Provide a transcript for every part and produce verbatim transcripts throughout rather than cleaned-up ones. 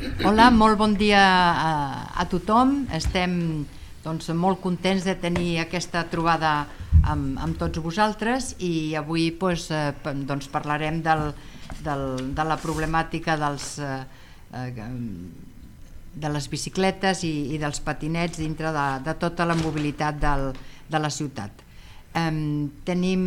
Hola, molt bon dia a, a tothom. Estem doncs, molt contents de tenir aquesta trobada amb, amb tots vosaltres i avui doncs, eh, doncs parlarem del, del, de la problemàtica dels, eh, de les bicicletes i, i dels patinets dintre de, de tota la mobilitat del, de la ciutat. Eh, tenim,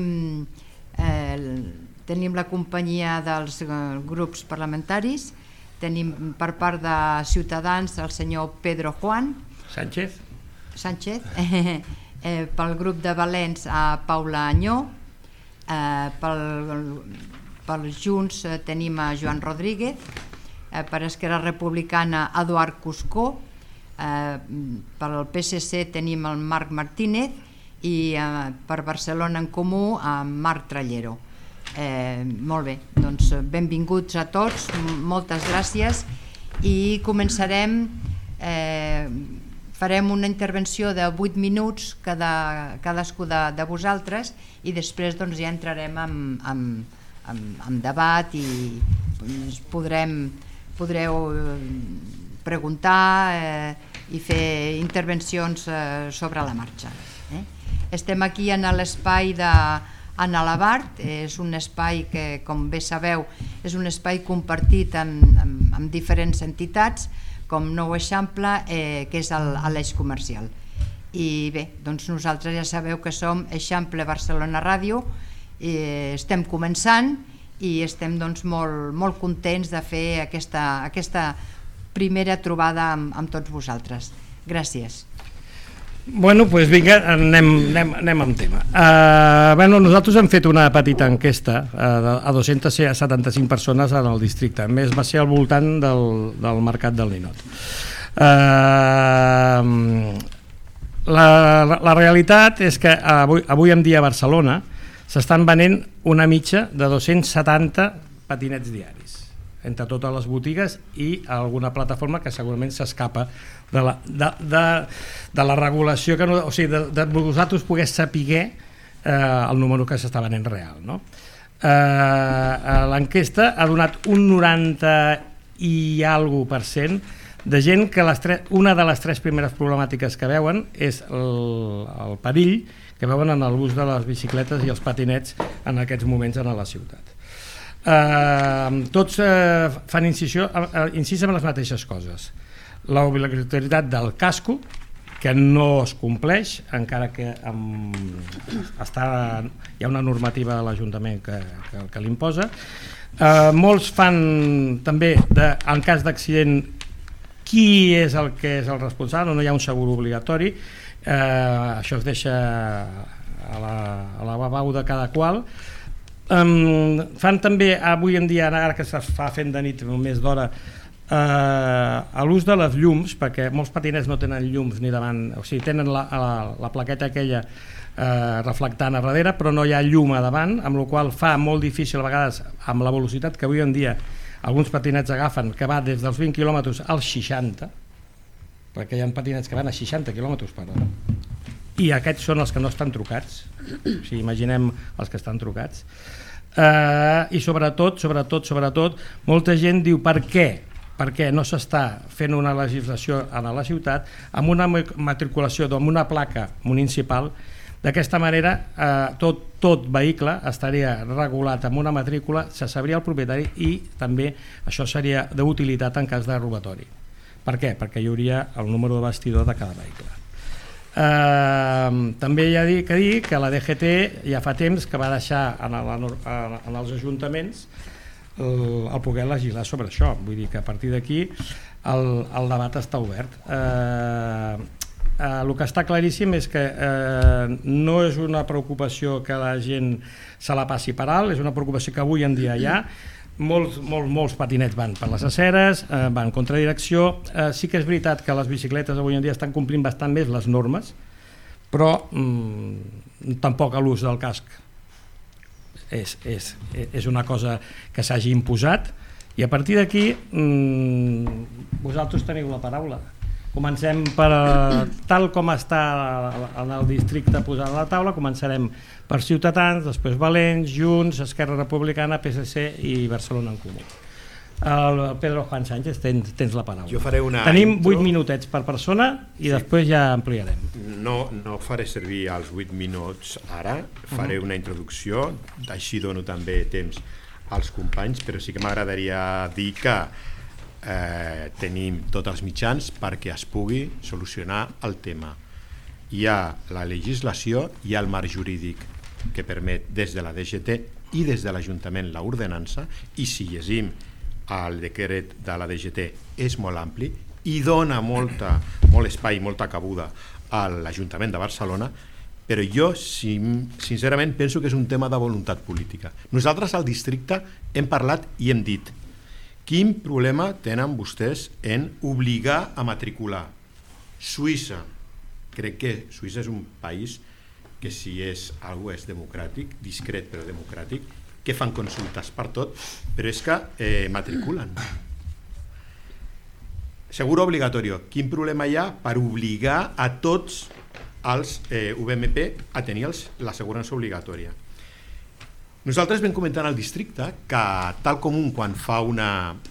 eh, tenim la companyia dels eh, grups parlamentaris. Tenim per part de Ciutadans el senyor Pedro Juan Sánchez, Sánchez eh, eh, pel grup de Valens a Paula Anyó, eh, pel, pel Junts eh, tenim a Joan Rodríguez, eh, per Esquerra Republicana Eduard Cuscó, eh, pel P S C tenim el Marc Martínez i eh, per Barcelona en Comú a Marc Trallero. Eh, molt bé, doncs benvinguts a tots, moltes gràcies i començarem, eh, farem una intervenció de vuit minuts cada, cadascú de, de vosaltres i després doncs, ja entrarem en, en, en, en debat i doncs, podrem, podreu preguntar eh, i fer intervencions eh, sobre la marxa. Eh? Estem aquí en l'espai de Anna Labart, és un espai que, com bé sabeu, és un espai compartit amb, amb, amb diferents entitats, com Nou Eixample, eh, que és l'eix comercial. I bé, doncs nosaltres ja sabeu que som Eixample Barcelona Ràdio, eh, estem començant i estem doncs, molt, molt contents de fer aquesta, aquesta primera trobada amb, amb tots vosaltres. Gràcies. Bueno, doncs pues vinga, anem, anem, anem amb tema. Uh, bueno, nosaltres hem fet una petita enquesta uh, a dos-centes setanta-cinc persones en el districte, més va ser al voltant del, del mercat del ninot. Uh, la, la realitat és que avui, avui en dia a Barcelona s'estan venent una mitja de dos-cents setanta patinets diaris entre totes les botigues i alguna plataforma que segurament s'escapa de la, de, de, de la regulació, que no, o sigui, de, de vosaltres pogués saber eh, el número que s'està venent real. No? Eh, l'enquesta ha donat un noranta i alguna per cent de gent que les tres, una de les tres primeres problemàtiques que veuen és el, el perill que veuen en l'ús de les bicicletes i els patinets en aquests moments en la ciutat. Uh, tots uh, fan incisió, uh, incís en les mateixes coses. L'obligatorietat del casco, que no es compleix, encara que um, està, hi ha una normativa de l'Ajuntament que, que, que l'imposa. Uh, molts fan també, de, en cas d'accident, qui és el que és el responsable, no hi ha un segur obligatori, uh, això es deixa a la, a la babau de cada qual. Um, fan també avui en dia, ara que es fa fent de nit més d'hora, uh, a l'ús de les llums, perquè molts patinets no tenen llums ni davant, o sigui, tenen la, la, la plaqueta aquella uh, reflectant a darrere, però no hi ha llum a davant, amb la qual fa molt difícil a vegades, amb la velocitat que avui en dia alguns patinets agafen, que va des dels vint quilòmetres als seixanta, perquè hi ha patinets que van a seixanta quilòmetres per hora, i aquests són els que no estan trucats, o sigui, imaginem els que estan trucats, uh, i sobretot, sobretot, sobretot, molta gent diu per què, per què no s'està fent una legislació a la ciutat amb una matriculació, amb una placa municipal. D'aquesta manera eh, tot, tot vehicle estaria regulat amb una matrícula, se sabria el propietari i també això seria d'utilitat en cas de robatori. Per què? Perquè hi hauria el número de bastidor de cada vehicle. Uh, també hi ha que dir que la D G T ja fa temps que va deixar en, la, en els ajuntaments el, el poder legislar sobre això, vull dir que a partir d'aquí el, el debat està obert. Uh, uh, el que està claríssim és que uh, no és una preocupació que la gent se la passi per alt, és una preocupació que avui en dia hi ha. Molts, molts, molts patinets van per les aceres, eh, van contra direcció. Eh, sí que és veritat que les bicicletes avui en dia estan complint bastant més les normes, però mm, tampoc l'ús del casc és, és, és una cosa que s'hagi imposat i a partir d'aquí mm, vosaltres teniu la paraula. Comencem per tal com està en el districte posat a la taula, començarem per Ciutadans, després Valens, Junts, Esquerra Republicana, P S C i Barcelona en Comú. El Pedro Juan Sánchez, tens, tens la paraula. Jo faré una Tenim intro. vuit minutets per persona i sí. després ja ampliarem. No, no faré servir els vuit minuts ara, faré una introducció, així dono també temps als companys, però sí que m'agradaria dir que eh, tenim tots els mitjans perquè es pugui solucionar el tema. Hi ha la legislació, hi ha el marc jurídic que permet des de la D G T i des de l'Ajuntament l'ordenança, i si llegim el decret de la D G T és molt ampli i dona molta, molt espai, molta cabuda a l'Ajuntament de Barcelona, però jo sincerament penso que és un tema de voluntat política. Nosaltres al districte hem parlat i hem dit quin problema tenen vostès en obligar a matricular. Suïssa, crec que Suïssa és un país que si és algú és democràtic, discret però democràtic, que fan consultes per tot, però és que eh, matriculen. Seguro obligatori. Quin problema hi ha per obligar a tots els eh, U B M P a tenir l'assegurança obligatòria? Nosaltres vam comentar al districte que tal com un quan fa una...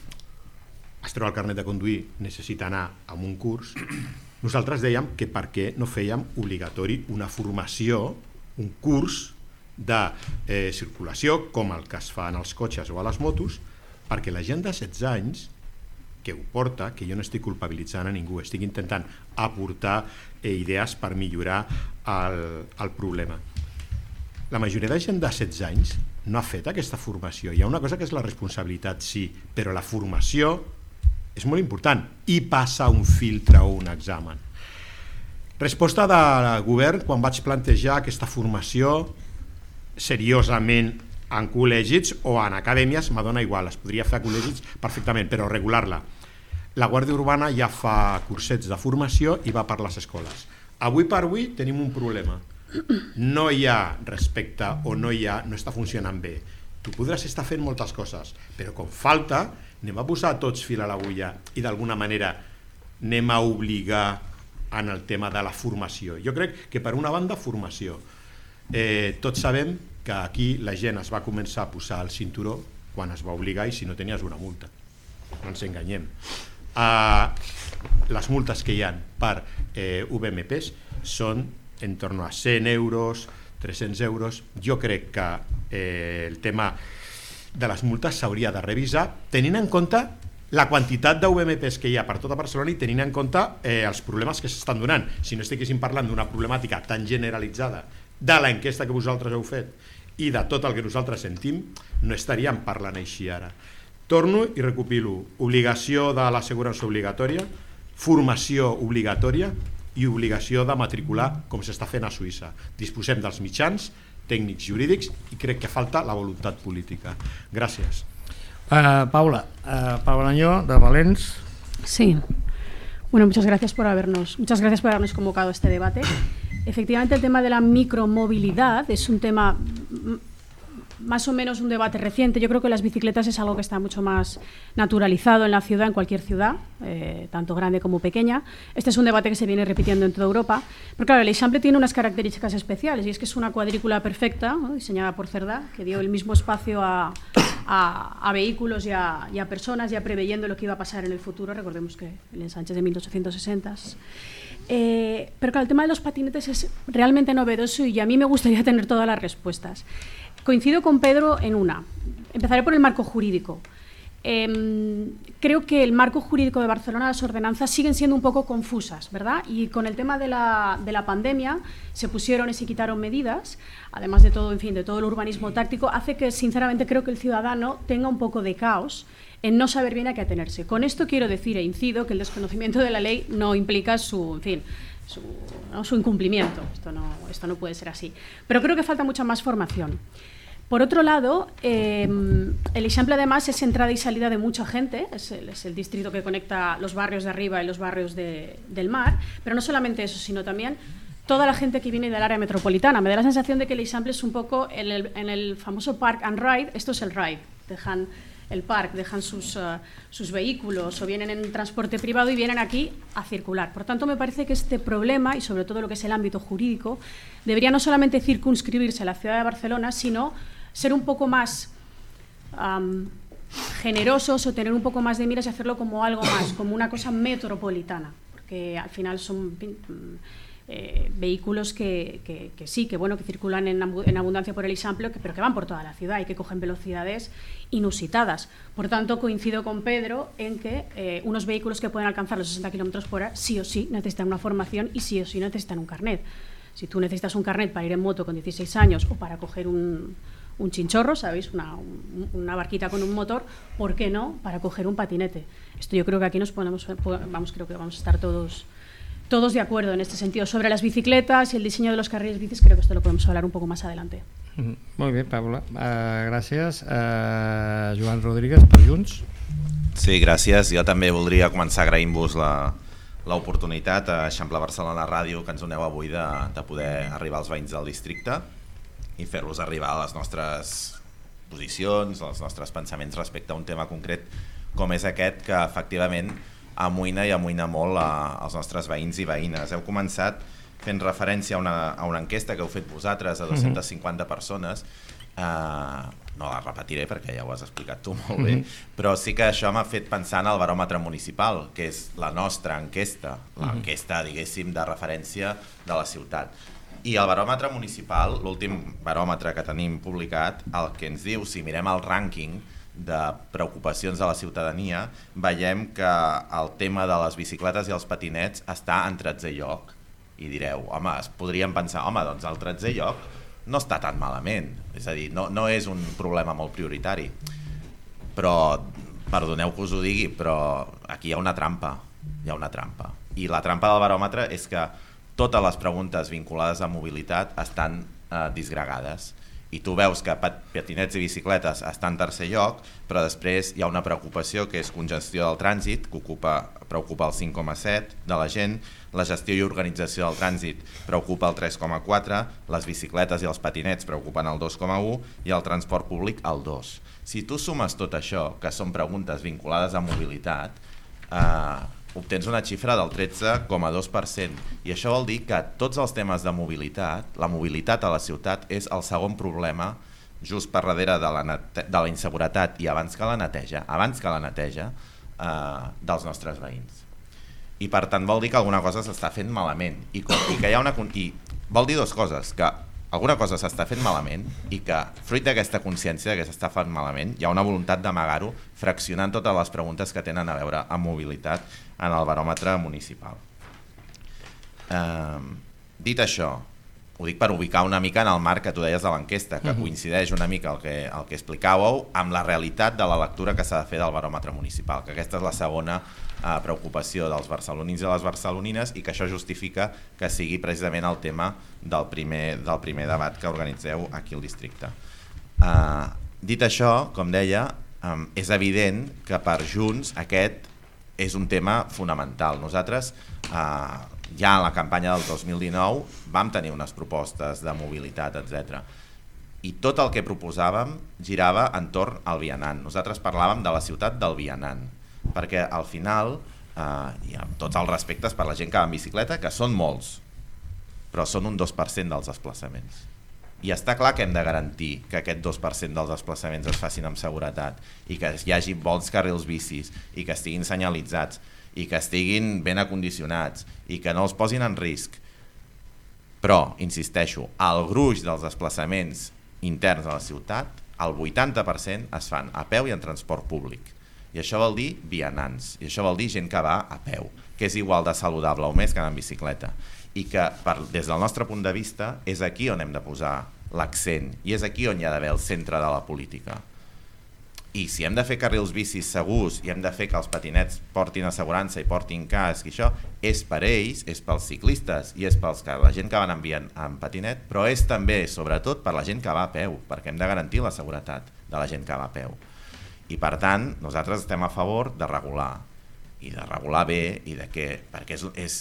es treu el carnet de conduir necessita anar a un curs, nosaltres dèiem que per què no fèiem obligatori una formació, un curs de eh, circulació, com el que es fa en els cotxes o a les motos, perquè la gent de setze anys que ho porta, que jo no estic culpabilitzant a ningú, estic intentant aportar eh, idees per millorar el, el problema. La majoria de gent de setze anys no ha fet aquesta formació. Hi ha una cosa que és la responsabilitat, sí, però la formació és molt important i passa un filtre o un examen. Resposta del govern quan vaig plantejar aquesta formació seriosament en col·legis o en acadèmies, m'adona igual, es podria fer a col·legis perfectament, però regular-la. La Guàrdia Urbana ja fa cursets de formació i va per les escoles. Avui per avui tenim un problema. No hi ha respecte o no hi ha, no està funcionant bé. Tu podràs estar fent moltes coses, però com falta, anem a posar tots fil a l'agulla i d'alguna manera anem a obligar en el tema de la formació. Jo crec que per una banda, formació. Eh, tots sabem que aquí la gent es va començar a posar el cinturó quan es va obligar i si no tenies una multa. No ens enganyem. Uh, les multes que hi ha per eh, U B M Ps són en torno a cent euros, tres-cents euros. Jo crec que eh, el tema de les multes s'hauria de revisar tenint en compte la quantitat d'U B M Ps que hi ha per tota Barcelona i tenint en compte eh, els problemes que s'estan donant. Si no estiguéssim parlant d'una problemàtica tan generalitzada de l'enquesta que vosaltres heu fet i de tot el que nosaltres sentim, no estaríem parlant així ara. Torno i recopilo. Obligació de l'assegurança obligatòria, formació obligatòria i obligació de matricular com s'està fent a Suïssa. Disposem dels mitjans tècnics jurídics i crec que falta la voluntat política. Gràcies. Uh, Paula, uh, Paula Añó, de Valens. Sí. Bueno, muchas gracias por habernos, muchas gracias por habernos convocado a este debate. Efectivamente, el tema de la micromovilidad es un tema más o menos un debate reciente. Yo creo que las bicicletas es algo que está mucho más naturalizado en la ciudad, en cualquier ciudad, eh, tanto grande como pequeña. Este es un debate que se viene repitiendo en toda Europa. Pero claro, el Eixample tiene unas características especiales y es que es una cuadrícula perfecta, ¿no?, diseñada por Cerdá, que dio el mismo espacio a, a, a vehículos y a, y a personas, ya preveyendo lo que iba a pasar en el futuro. Recordemos que el ensanche es de mil ochocientos sesenta. Eh, pero claro, el tema de los patinetes es realmente novedoso y a mí me gustaría tener todas las respuestas. Coincido con Pedro en una. Empezaré por el marco jurídico. Eh, creo que el marco jurídico de Barcelona, las ordenanzas siguen siendo un poco confusas, ¿verdad? Y con el tema de la, de la pandemia se pusieron y se quitaron medidas, además de todo, en fin, de todo el urbanismo táctico, hace que sinceramente creo que el ciudadano tenga un poco de caos en no saber bien a qué atenerse. Con esto quiero decir e incido que el desconocimiento de la ley no implica su, en fin, su, ¿no?, su incumplimiento. Esto no, esto no puede ser así. Pero creo que falta mucha más formación. Por otro lado, eh, el Eixample además es entrada y salida de mucha gente, es el, es el distrito que conecta los barrios de arriba y los barrios de, del mar, pero no solamente eso, sino también toda la gente que viene del área metropolitana. Me da la sensación de que el Eixample es un poco en el, en el famoso Park and Ride, esto es el ride, dejan el park, dejan sus, uh, sus vehículos o vienen en transporte privado y vienen aquí a circular. Por tanto, me parece que este problema, y sobre todo lo que es el ámbito jurídico, debería no solamente circunscribirse a la ciudad de Barcelona, sino ser un poco más um, generosos o tener un poco más de miras y hacerlo como algo más, como una cosa metropolitana, porque al final son eh, vehículos que, que, que sí, que bueno, que circulan en, en abundancia por el Eixample, que, pero que van por toda la ciudad y que cogen velocidades inusitadas. Por tanto, coincido con Pedro en que eh, unos vehículos que pueden alcanzar los sesenta kilómetros por hora sí o sí necesitan una formación y sí o sí necesitan un carnet. Si tú necesitas un carnet para ir en moto con dieciséis años o para coger un, un chinchorro, ¿sabéis? Una, un, una barquita con un motor, ¿por qué no para coger un patinete? Esto yo creo que aquí nos ponemos, vamos, creo que vamos a estar todos, todos de acuerdo en este sentido. Sobre las bicicletas y el diseño de los carriles bicis, creo que esto lo podemos hablar un poco más adelante. Molt bé, Paula. Uh, gràcies. Uh, Joan Rodríguez, per Junts. Sí, gràcies. Jo també voldria començar agraint-vos la l'oportunitat a Eixample Barcelona Ràdio que ens doneu avui de, de poder arribar als veïns del districte i fer-los arribar a les nostres posicions, als nostres pensaments respecte a un tema concret com és aquest, que efectivament amoïna i amoïna molt a, als nostres veïns i veïnes. Heu començat fent referència a una, a una enquesta que heu fet vosaltres a dos-centes cinquanta persones. Uh, no la repetiré perquè ja ho has explicat tu molt bé, mm-hmm. però sí que això m'ha fet pensar en el baròmetre municipal, que és la nostra enquesta, l'enquesta, diguéssim, de referència de la ciutat. I el baròmetre municipal, l'últim baròmetre que tenim publicat, el que ens diu, si mirem el rànquing de preocupacions de la ciutadania, veiem que el tema de les bicicletes i els patinets està en tretzè lloc. I direu, home, es podríem pensar, home, doncs el tretzè lloc no està tan malament, és a dir, no, no és un problema molt prioritari, però, perdoneu que us ho digui, però aquí hi ha una trampa, hi ha una trampa. I la trampa del baròmetre és que totes les preguntes vinculades a mobilitat estan eh, disgregades. I tu veus que patinets i bicicletes estan en tercer lloc, però després hi ha una preocupació que és congestió del trànsit, que ocupa, preocupa el cinc coma set de la gent, la gestió i organització del trànsit preocupa el tres coma quatre, les bicicletes i els patinets preocupen el dos coma u i el transport públic el dos. Si tu sumes tot això, que són preguntes vinculades a mobilitat, eh, obtens una xifra del tretze coma dos per cent, i això vol dir que tots els temes de mobilitat, la mobilitat a la ciutat és el segon problema just per darrere de la, de la inseguretat i abans que la neteja, abans que la neteja eh, dels nostres veïns. I per tant vol dir que alguna cosa s'està fent malament i, com, i que hi ha una i vol dir dues coses, que alguna cosa s'està fent malament i que fruit d'aquesta consciència que s'està fent malament hi ha una voluntat d'amagar-ho fraccionant totes les preguntes que tenen a veure amb mobilitat en el baròmetre municipal. Eh, dit això, ho dic per ubicar una mica en el marc que tu deies de l'enquesta, que coincideix una mica el que, el que explicàveu amb la realitat de la lectura que s'ha de fer del baròmetre municipal, que aquesta és la segona eh, preocupació dels barcelonins i les barcelonines i que això justifica que sigui precisament el tema del primer, del primer debat que organitzeu aquí al districte. Eh, dit això, com deia, eh, és evident que per Junts aquest és un tema fonamental. Nosaltres eh, ja en la campanya del dos mil dinou vam tenir unes propostes de mobilitat, etcètera. I tot el que proposàvem girava entorn al vianant. Nosaltres parlàvem de la ciutat del vianant, perquè al final, eh, hi ha tots els respectes per la gent que va en bicicleta, que són molts, però són un dos per cent dels desplaçaments. I està clar que hem de garantir que aquest dos per cent dels desplaçaments es facin amb seguretat i que hi hagi bons carrils bicis i que estiguin senyalitzats i que estiguin ben acondicionats i que no els posin en risc. Però, insisteixo, el gruix dels desplaçaments interns a la ciutat, el vuitanta per cent es fan a peu i en transport públic. I això vol dir vianants, i això vol dir gent que va a peu, que és igual de saludable o més que anar en bicicleta. I que, per, des del nostre punt de vista, és aquí on hem de posar l'accent, i és aquí on hi ha d'haver el centre de la política. I si hem de fer carrils bicis segurs i hem de fer que els patinets portin assegurança i portin casc i això, és per ells, és pels ciclistes i és pels que la gent que van enviant en patinet, però és també, sobretot, per la gent que va a peu, perquè hem de garantir la seguretat de la gent que va a peu. I per tant, nosaltres estem a favor de regular, i de regular bé, i de que, perquè és, és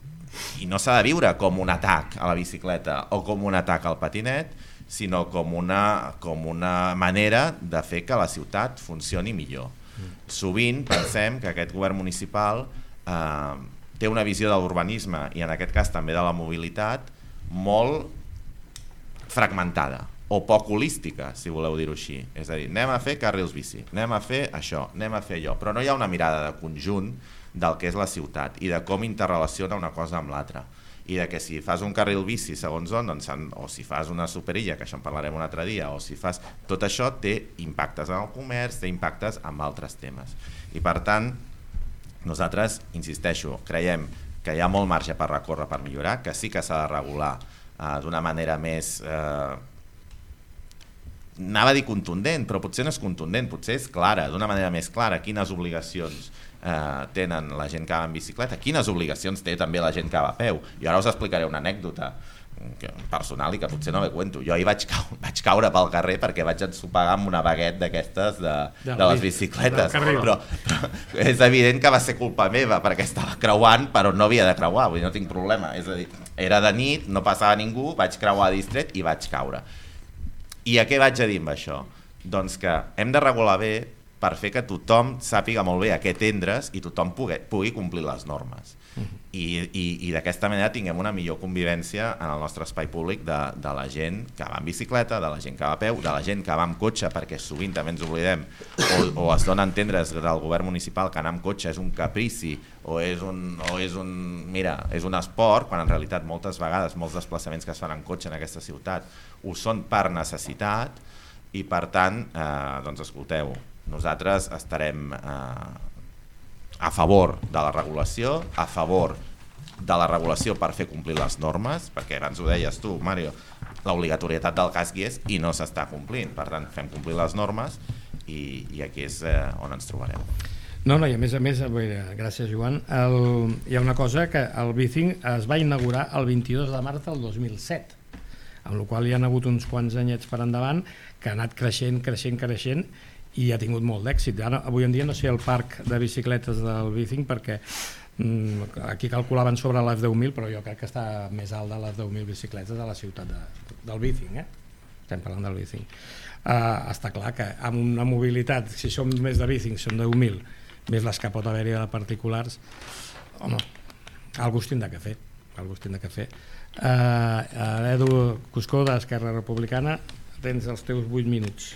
i no s'ha de viure com un atac a la bicicleta o com un atac al patinet, sinó com una, com una manera de fer que la ciutat funcioni millor. Mm. Sovint pensem que aquest govern municipal eh, té una visió de l'urbanisme i en aquest cas també de la mobilitat molt fragmentada. o poc holística, si voleu dir-ho així. És a dir, anem a fer carrils bici, anem a fer això, anem a fer allò, però no hi ha una mirada de conjunt del que és la ciutat i de com interrelaciona una cosa amb l'altra. I de que si fas un carril bici segons on, doncs, o si fas una superilla, que això en parlarem un altre dia, o si fas... Tot això té impactes en el comerç, té impactes en altres temes. I per tant, nosaltres, insisteixo, creiem que hi ha molt marge per recórrer, per millorar, que sí que s'ha de regular eh, d'una manera més... Eh, anava a dir contundent, però potser no és contundent, potser és clara, d'una manera més clara, quines obligacions eh, tenen la gent que va en bicicleta, quines obligacions té també la gent que va a peu. I ara us explicaré una anècdota personal i que potser no me cuento. Jo hi vaig, cau, vaig caure pel carrer perquè vaig ensopegar amb una baguette d'aquestes de, de, de les bicicletes, però, però és evident que va ser culpa meva perquè estava creuant però no havia de creuar, vull dir, no tinc problema, és a dir, era de nit, no passava ningú, vaig creuar distret i vaig caure. I a què vaig a dir amb això? Doncs que hem de regular bé per fer que tothom sàpiga molt bé a què tendre's i tothom pugui, pugui complir les normes. I, i, i d'aquesta manera tinguem una millor convivència en el nostre espai públic de, de la gent que va en bicicleta, de la gent que va a peu, de la gent que va amb cotxe, perquè sovint també ens oblidem o, o es dona a entendre del govern municipal que anar amb cotxe és un caprici o és un, o és un, mira, és un esport, quan en realitat moltes vegades molts desplaçaments que es fan en cotxe en aquesta ciutat ho són per necessitat i per tant, eh, doncs escolteu, nosaltres estarem eh, a favor de la regulació, a favor de la regulació per fer complir les normes, perquè abans ho deies tu, Mario, l'obligatorietat del casc hi és i no s'està complint, per tant fem complir les normes i, i aquí és eh, on ens trobareu. No, no, i a més a més, gràcies Joan, el, hi ha una cosa que el Bicing es va inaugurar el vint-i-dos de març del dos mil set, amb la qual hi ha hagut uns quants anyets per endavant que ha anat creixent, creixent, creixent i ha tingut molt d'èxit. Ara, avui en dia no sé el parc de bicicletes del Bicing perquè mm, aquí calculaven sobre les deu mil, però jo crec que està més alt de les deu mil bicicletes de la ciutat de, del Bicing, eh? Estem parlant del Bicing. Uh, està clar que amb una mobilitat, si som més de Bicing, són deu mil, més les que pot haver-hi de particulars, home, algú es tindrà que fer, algú es tindrà que fer. Uh, uh, Edu Cuscó, d'Esquerra Republicana, tens els teus vuit minuts.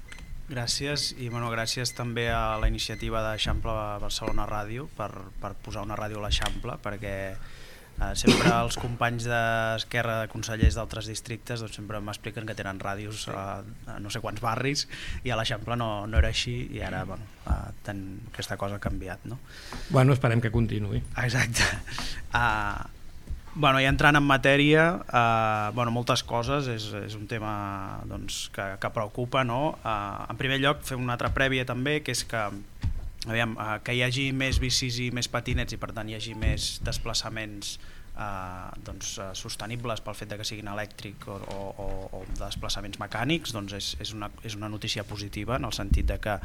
Gràcies i bueno, gràcies també a la iniciativa d'Eixample Barcelona Ràdio per, per posar una ràdio a l'Eixample perquè eh, sempre els companys d'Esquerra de consellers d'altres districtes doncs sempre m'expliquen que tenen ràdios a, a no sé quants barris i a l'Eixample no, no era així i ara bueno, eh, ten, aquesta cosa ha canviat, no? Bueno, esperem que continuï. Exacte. Uh, Bueno, i entrant en matèria, eh, bueno, moltes coses, és, és un tema doncs, que, que preocupa, no? Eh, en primer lloc, fer una altra prèvia també, que és que, aviam, eh, que hi hagi més bicis i més patinets i per tant hi hagi més desplaçaments eh, doncs, sostenibles pel fet de que siguin elèctrics o, o, o desplaçaments mecànics, doncs és, és, una, és una notícia positiva en el sentit de que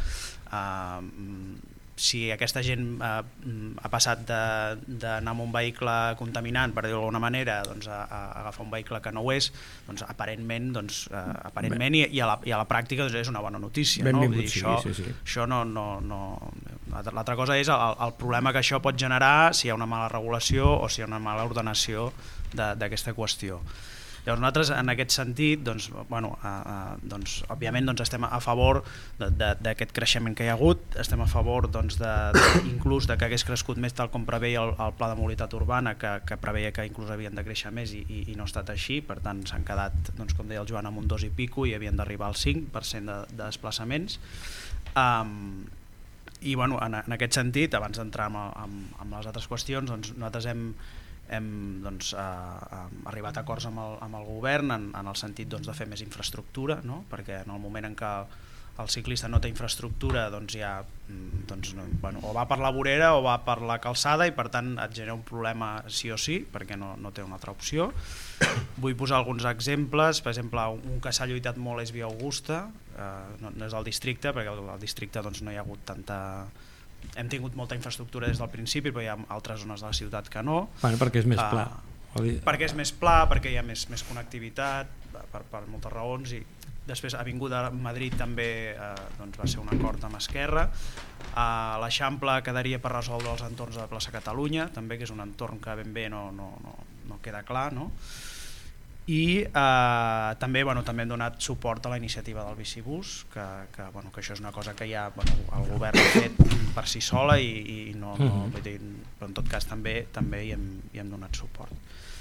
eh, si aquesta gent eh, ha passat d'anar amb un vehicle contaminant, per dir-ho d'alguna manera, doncs, a, a agafar un vehicle que no ho és, doncs, aparentment, doncs, eh, aparentment i, i, a la, i a la pràctica doncs, és una bona notícia. No? Vull dir, sí, això, sí, sí. això no, no, no... L'altra cosa és el, el problema que això pot generar si hi ha una mala regulació o si hi ha una mala ordenació d'aquesta qüestió. Llavors nosaltres en aquest sentit doncs, bueno, eh, eh, doncs, òbviament doncs, estem a favor d'aquest creixement que hi ha hagut, estem a favor doncs, de, de, inclús de que hagués crescut més tal com preveia el, el pla de mobilitat urbana que, que preveia que inclús havien de créixer més i, i, i no ha estat així, per tant s'han quedat doncs, com deia el Joan amb un dos i pico i havien d'arribar al cinc per cent de, de desplaçaments. Um, i bueno, en, en aquest sentit, abans d'entrar en, en, en les altres qüestions, doncs, nosaltres hem hem doncs, eh, arribat a acords amb el, amb el govern en, en el sentit doncs, de fer més infraestructura, no? Perquè en el moment en què el ciclista no té infraestructura doncs ja doncs, no, bueno, o va per la vorera o va per la calçada i per tant et genera un problema sí o sí perquè no, no té una altra opció. Vull posar alguns exemples, per exemple un que s'ha lluitat molt és Via Augusta, eh, no, no és el districte perquè al districte doncs, no hi ha hagut tanta... Hem tingut molta infraestructura des del principi, però hi ha altres zones de la ciutat que no. Bueno, perquè és més pla. Uh, perquè és més pla, perquè hi ha més, més connectivitat, per, per moltes raons. I després Avinguda Madrid també uh, doncs va ser un acord amb Esquerra. Uh, L'Eixample quedaria per resoldre els entorns de la plaça Catalunya, també, que és un entorn que ben bé no, no, no, no queda clar, no? i eh, també, bueno, també hem donat suport a la iniciativa del bicibús, que, que, bueno, que això és una cosa que ja bueno, el govern ha fet per si sola i, i no, no, vull dir, però en tot cas també també hi hem, hi hem donat suport.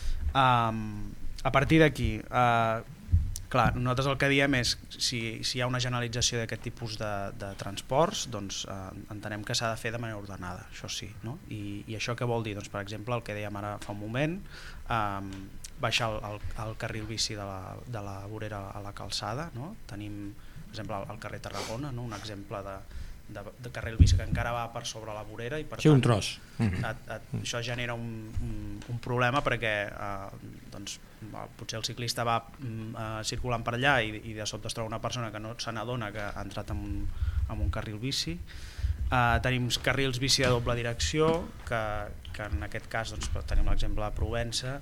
Um, a partir d'aquí, uh, clar, nosaltres el que diem és si, si hi ha una generalització d'aquest tipus de, de transports, doncs eh, entenem que s'ha de fer de manera ordenada, això sí, no? I, i això què vol dir? Doncs, per exemple, el que dèiem ara fa un moment, eh, baixar el, el, el carril bici de la, de la vorera a la calçada, no? Tenim, per exemple, el, el carrer Tarragona, no? Un exemple de, de, de carril bici que encara va per sobre la vorera i per sí, tant, un tros. et, et, això genera un, un, un problema perquè eh, doncs, potser el ciclista va uh, circulant per allà i, i de sobte es troba una persona que no se n'adona que ha entrat en un, en un carril bici. Uh, tenim carrils bici de doble direcció, que, que en aquest cas doncs, tenim l'exemple de Provença,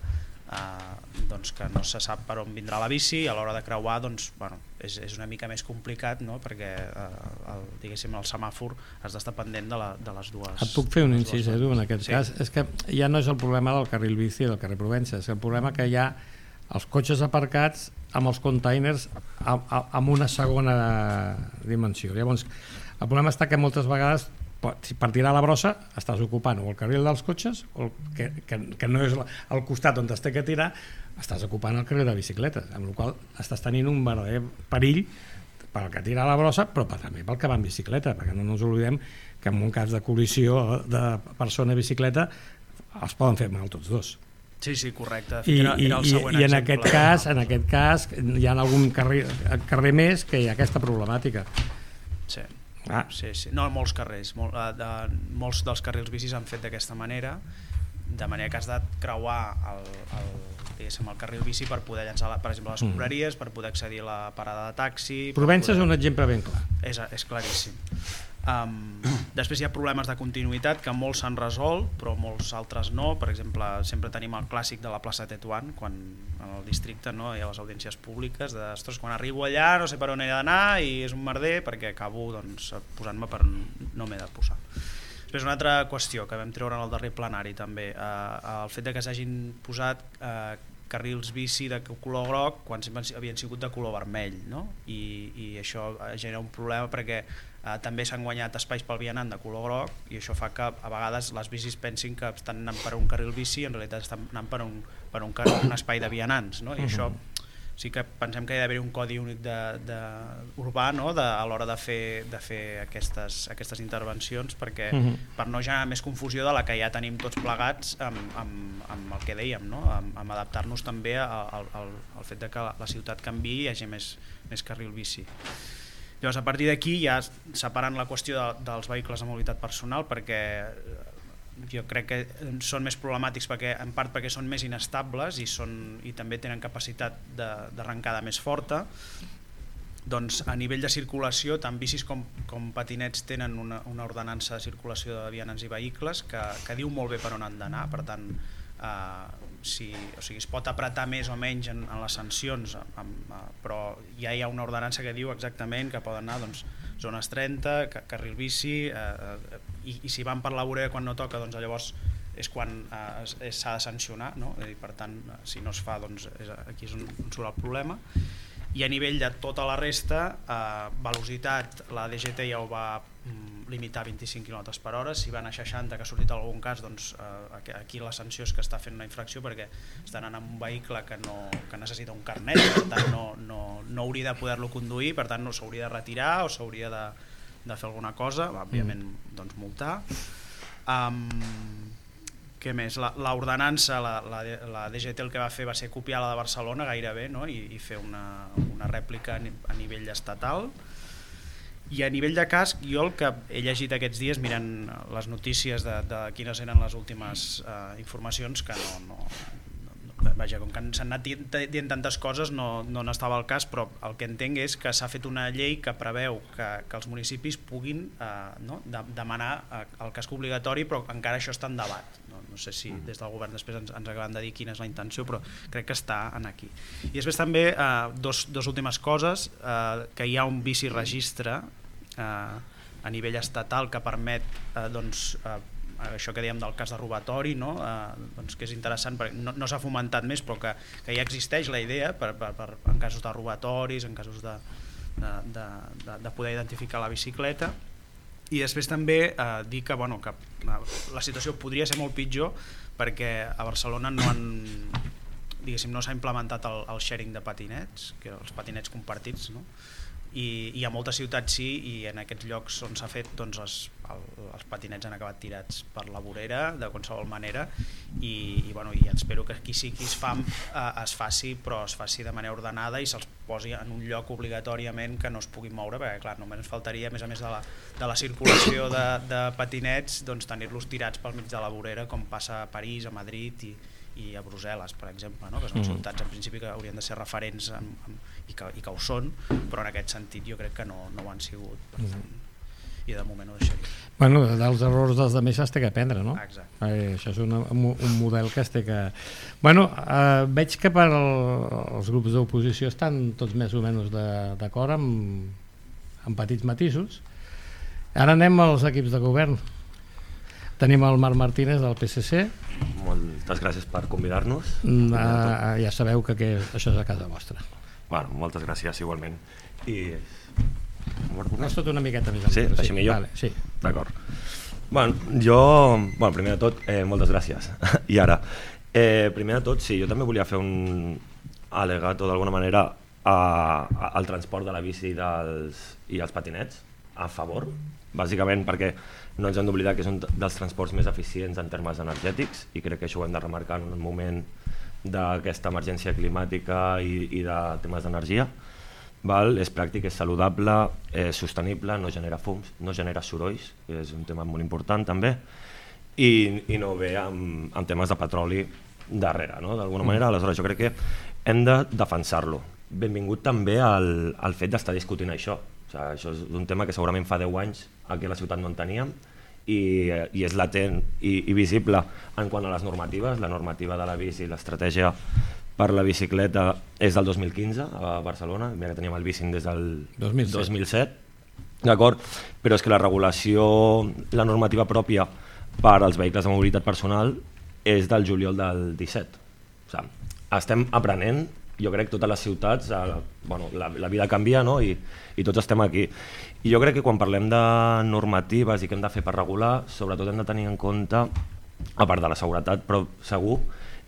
uh, doncs, que no se sap per on vindrà la bici i a l'hora de creuar doncs, bueno, és, és una mica més complicat, no? Perquè uh, el, diguéssim, el semàfor has d'estar pendent de, la, de les dues. Et puc fer un incís, Edu, en aquest sí. cas? És que ja no és el problema del carril bici del carrer Provença, és el problema que hi ha els cotxes aparcats amb els containers amb una segona dimensió. Llavors, el problema està que moltes vegades per tirar la brossa estàs ocupant o el carril dels cotxes o el que, que, que no és el costat on es té que tirar, estàs ocupant el carril de bicicletes, amb la qual cosa estàs tenint un verdader perill pel que tira la brossa, però també pel que va en bicicleta, perquè no ens oblidem que en un cas de col·lisió de persona i bicicleta els poden fer mal tots dos. Sí, sí, correcte. I, era, era el i, següent i en exemple. aquest cas, en aquest cas hi ha algun carrer, carrer més que hi ha aquesta problemàtica. Sí. Ah. Sí, sí. No, molts carrers, molt, de, molts dels carrils bicis han fet d'aquesta manera, de manera que has de creuar el, el, el carril bici per poder llançar, la, per exemple, les escombraries, mm. per poder accedir a la parada de taxi. Provença poder... és un exemple ben clar. És, és claríssim. Um, després hi ha problemes de continuïtat que molts s'han resolt però molts altres no. Per exemple, sempre tenim el clàssic de la plaça Tetuan quan en el districte no, hi ha les audiències públiques de, ostres, quan arribo allà no sé per on he d'anar i és un merder perquè acabo doncs, posant-me per on no m'he de posar. Després una altra qüestió que vam treure en el darrer plenari també, eh, el fet de que s'hagin posat eh, carrils bici de color groc quan sempre havien sigut de color vermell, no? I, i això genera un problema perquè eh, també s'han guanyat espais pel vianant de color groc i això fa que a vegades les bicis pensin que estan anant per un carril bici i en realitat estan anant per un, per un, un espai de vianants, no? I uh-huh. això sí que pensem que hi ha d'haver un codi únic de, de, urbà no? de, a l'hora de fer, de fer aquestes, aquestes intervencions perquè uh-huh. per no generar més confusió de la que ja tenim tots plegats amb, amb, amb el que dèiem, no? amb, amb adaptar-nos també al, al, al fet de que la ciutat canviï i hi hagi més, més carril bici. Llavors, a partir d'aquí ja separant la qüestió de, dels vehicles de mobilitat personal perquè jo crec que són més problemàtics perquè, en part perquè són més inestables i, són, i també tenen capacitat d'arrencada més forta. Doncs a nivell de circulació, tant bicis com, com patinets tenen una, una ordenança de circulació de vianants i vehicles que, que diu molt bé per on han d'anar, per tant eh, si, o sigui, es pot apretar més o menys en, en les sancions, amb, amb, però ja hi ha una ordenança que diu exactament que poden anar doncs, zones trenta, carril bici, eh, i, i si van per la vorera quan no toca, doncs llavors és quan eh, s'ha de sancionar, no? I per tant, si no es fa, doncs és, aquí és on, on surt el problema. I a nivell de tota la resta, eh, velocitat, la D G T ja ho va mm, limitar a vint-i-cinc quilòmetres per hora, si van a seixanta, que ha sortit en algun cas, doncs eh, aquí la sanció és que està fent una infracció perquè estan anant amb un vehicle que, no, que necessita un carnet, per tant no, no, no hauria de poder-lo conduir, per tant no s'hauria de retirar o s'hauria de, de fer alguna cosa, òbviament doncs multar. Um, Què més? L'ordenança, la, la, la D G T el que va fer va ser copiar la de Barcelona gairebé, no? I, i fer una, una rèplica a nivell estatal. I a nivell de casc, jo el que he llegit aquests dies mirant les notícies de, de quines eren les últimes uh, informacions, que no, no, no, vaja, com que s'han anat dient, dient tantes coses no, no n'estava al cas, però el que entenc és que s'ha fet una llei que preveu que, que els municipis puguin uh, no, de, demanar uh, el casc obligatori, però encara això està en debat. No, no sé si des del govern després ens, ens acaben de dir quina és la intenció, però crec que està en aquí. I després també uh, dos, dos últimes coses, uh, que hi ha un bici registre uh, a nivell estatal que permet uh, doncs, uh, això que dèiem del cas de robatori, no? Eh, doncs que és interessant, perquè no, no s'ha fomentat més, però que, que ja existeix la idea per, per, per, en casos de robatoris, en casos de, de, de, de, de poder identificar la bicicleta. I després també eh, dir que, bueno, que la situació podria ser molt pitjor perquè a Barcelona no han, diguéssim, no s'ha implementat el, el sharing de patinets, que els patinets compartits, no? I, i a moltes ciutats sí, i en aquests llocs on s'ha fet, doncs els, el, els patinets han acabat tirats per la vorera de qualsevol manera i, i, bueno, i espero que qui sí qui es fa eh, es faci, però es faci de manera ordenada i se'ls posi en un lloc obligatòriament que no es pugui moure, perquè clar, només ens faltaria, a més a més de la, de la circulació de, de patinets, doncs tenir-los tirats pel mig de la vorera, com passa a París, a Madrid i, i a Brussel·les, per exemple, no? Que són Mm. ciutats en principi que haurien de ser referents en, en, i, que, i que ho són, però en aquest sentit jo crec que no, no ho han sigut, per tant, i de moment ho deixaria. Bueno, dels errors dels altres s'has té que aprendre, no? Exacte. Eh, això és una, un, un model que es té que... Bueno, eh, veig que per el, els grups d'oposició estan tots més o menys d'acord amb, amb petits matisos. Ara anem als equips de govern. Tenim el Marc Martínez del P S C. Moltes gràcies per convidar-nos. Mm, eh, ja sabeu que, que això és a casa vostra. Bueno, moltes gràcies igualment. I... Has tot una miqueta més Sí, així millor? Vale, sí. D'acord. Bueno, jo... Bueno, primer de tot, eh, moltes gràcies. I ara, eh, primer de tot, sí, jo també volia fer un al·legato d'alguna manera a, a, al transport de la bici dels, i els patinets a favor, bàsicament perquè no ens hem d'oblidar que és un dels transports més eficients en termes energètics i crec que això ho hem de remarcar en un moment d'aquesta emergència climàtica i, i de temes d'energia. Val? És pràctic, és saludable, és sostenible, no genera fums, no genera sorolls, que és un tema molt important també, i, i no ve amb, amb temes de petroli darrere, no? D'alguna manera. Aleshores jo crec que hem de defensar-lo. Benvingut també al, al fet d'estar discutint això. O sigui, això és un tema que segurament fa deu anys aquí a la ciutat no en teníem i, i és latent i, i visible en quant a les normatives. La normativa de la bici, l'estratègia per la bicicleta és del dos mil quinze a Barcelona, mira que teníem el bicing des del dos mil set. dos mil set, d'acord? Però és que la regulació, la normativa pròpia per als vehicles de mobilitat personal és del juliol del disset. O sigui, estem aprenent, jo crec, totes les ciutats, eh, bueno, la, la vida canvia, no? I, i tots estem aquí. I jo crec que quan parlem de normatives i què hem de fer per regular, sobretot hem de tenir en compte, a part de la seguretat, però segur,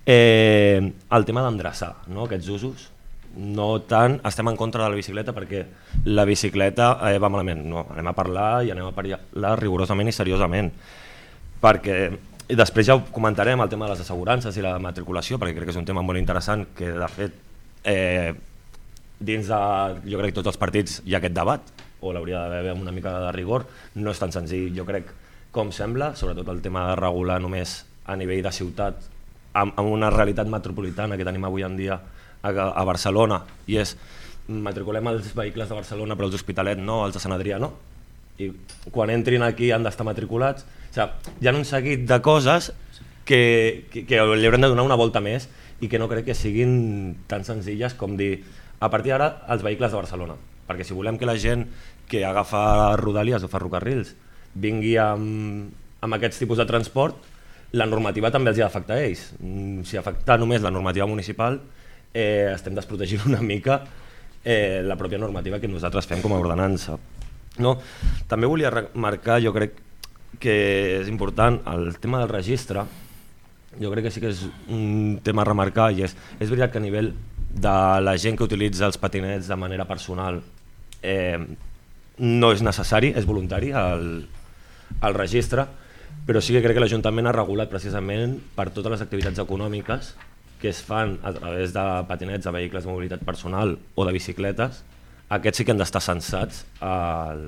eh, el tema d'endreçar, no? Aquests usos. No tant estem en contra de la bicicleta perquè la bicicleta eh, va malament, no, anem a parlar i anem a parlar rigorosament i seriosament, perquè i després ja ho comentarem, el tema de les assegurances i la matriculació, perquè crec que és un tema molt interessant que de fet eh, dins de, jo crec, tots els partits hi ha aquest debat, o l'hauria d'haver una mica de rigor. No és tan senzill, jo crec, com sembla, sobretot el tema de regular només a nivell de ciutat, amb, amb una realitat metropolitana que tenim avui en dia a, a Barcelona, i és matriculem els vehicles de Barcelona però els d'Hospitalet no, els de Sant Adrià no, i quan entrin aquí han d'estar matriculats. O sigui, hi ha un seguit de coses que, que, que li haurem de donar una volta més i que no crec que siguin tan senzilles com dir a partir d'ara els vehicles de Barcelona, perquè si volem que la gent que agafa rodalies o ferrocarrils vingui amb, amb aquests tipus de transport, la normativa també els hi ha d'afectar a ells. Si afecta només la normativa municipal, eh, estem desprotegint una mica eh, la pròpia normativa que nosaltres fem com a ordenança. No? També volia remarcar, jo crec que és important, el tema del registre, jo crec que sí que és un tema a remarcar, i és, és veritat que a nivell de la gent que utilitza els patinets de manera personal eh, no és necessari, és voluntari el, el registre, però sí que crec que l'Ajuntament ha regulat precisament per totes les activitats econòmiques que es fan a través de patinets, de vehicles de mobilitat personal o de bicicletes. Aquests sí que han d'estar censats al,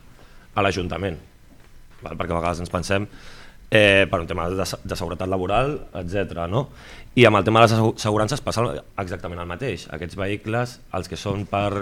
a l'Ajuntament, perquè a vegades ens pensem eh, per un tema de, de seguretat laboral, etcètera. No? I amb el tema de les assegurances passa exactament el mateix. Aquests vehicles, els que són per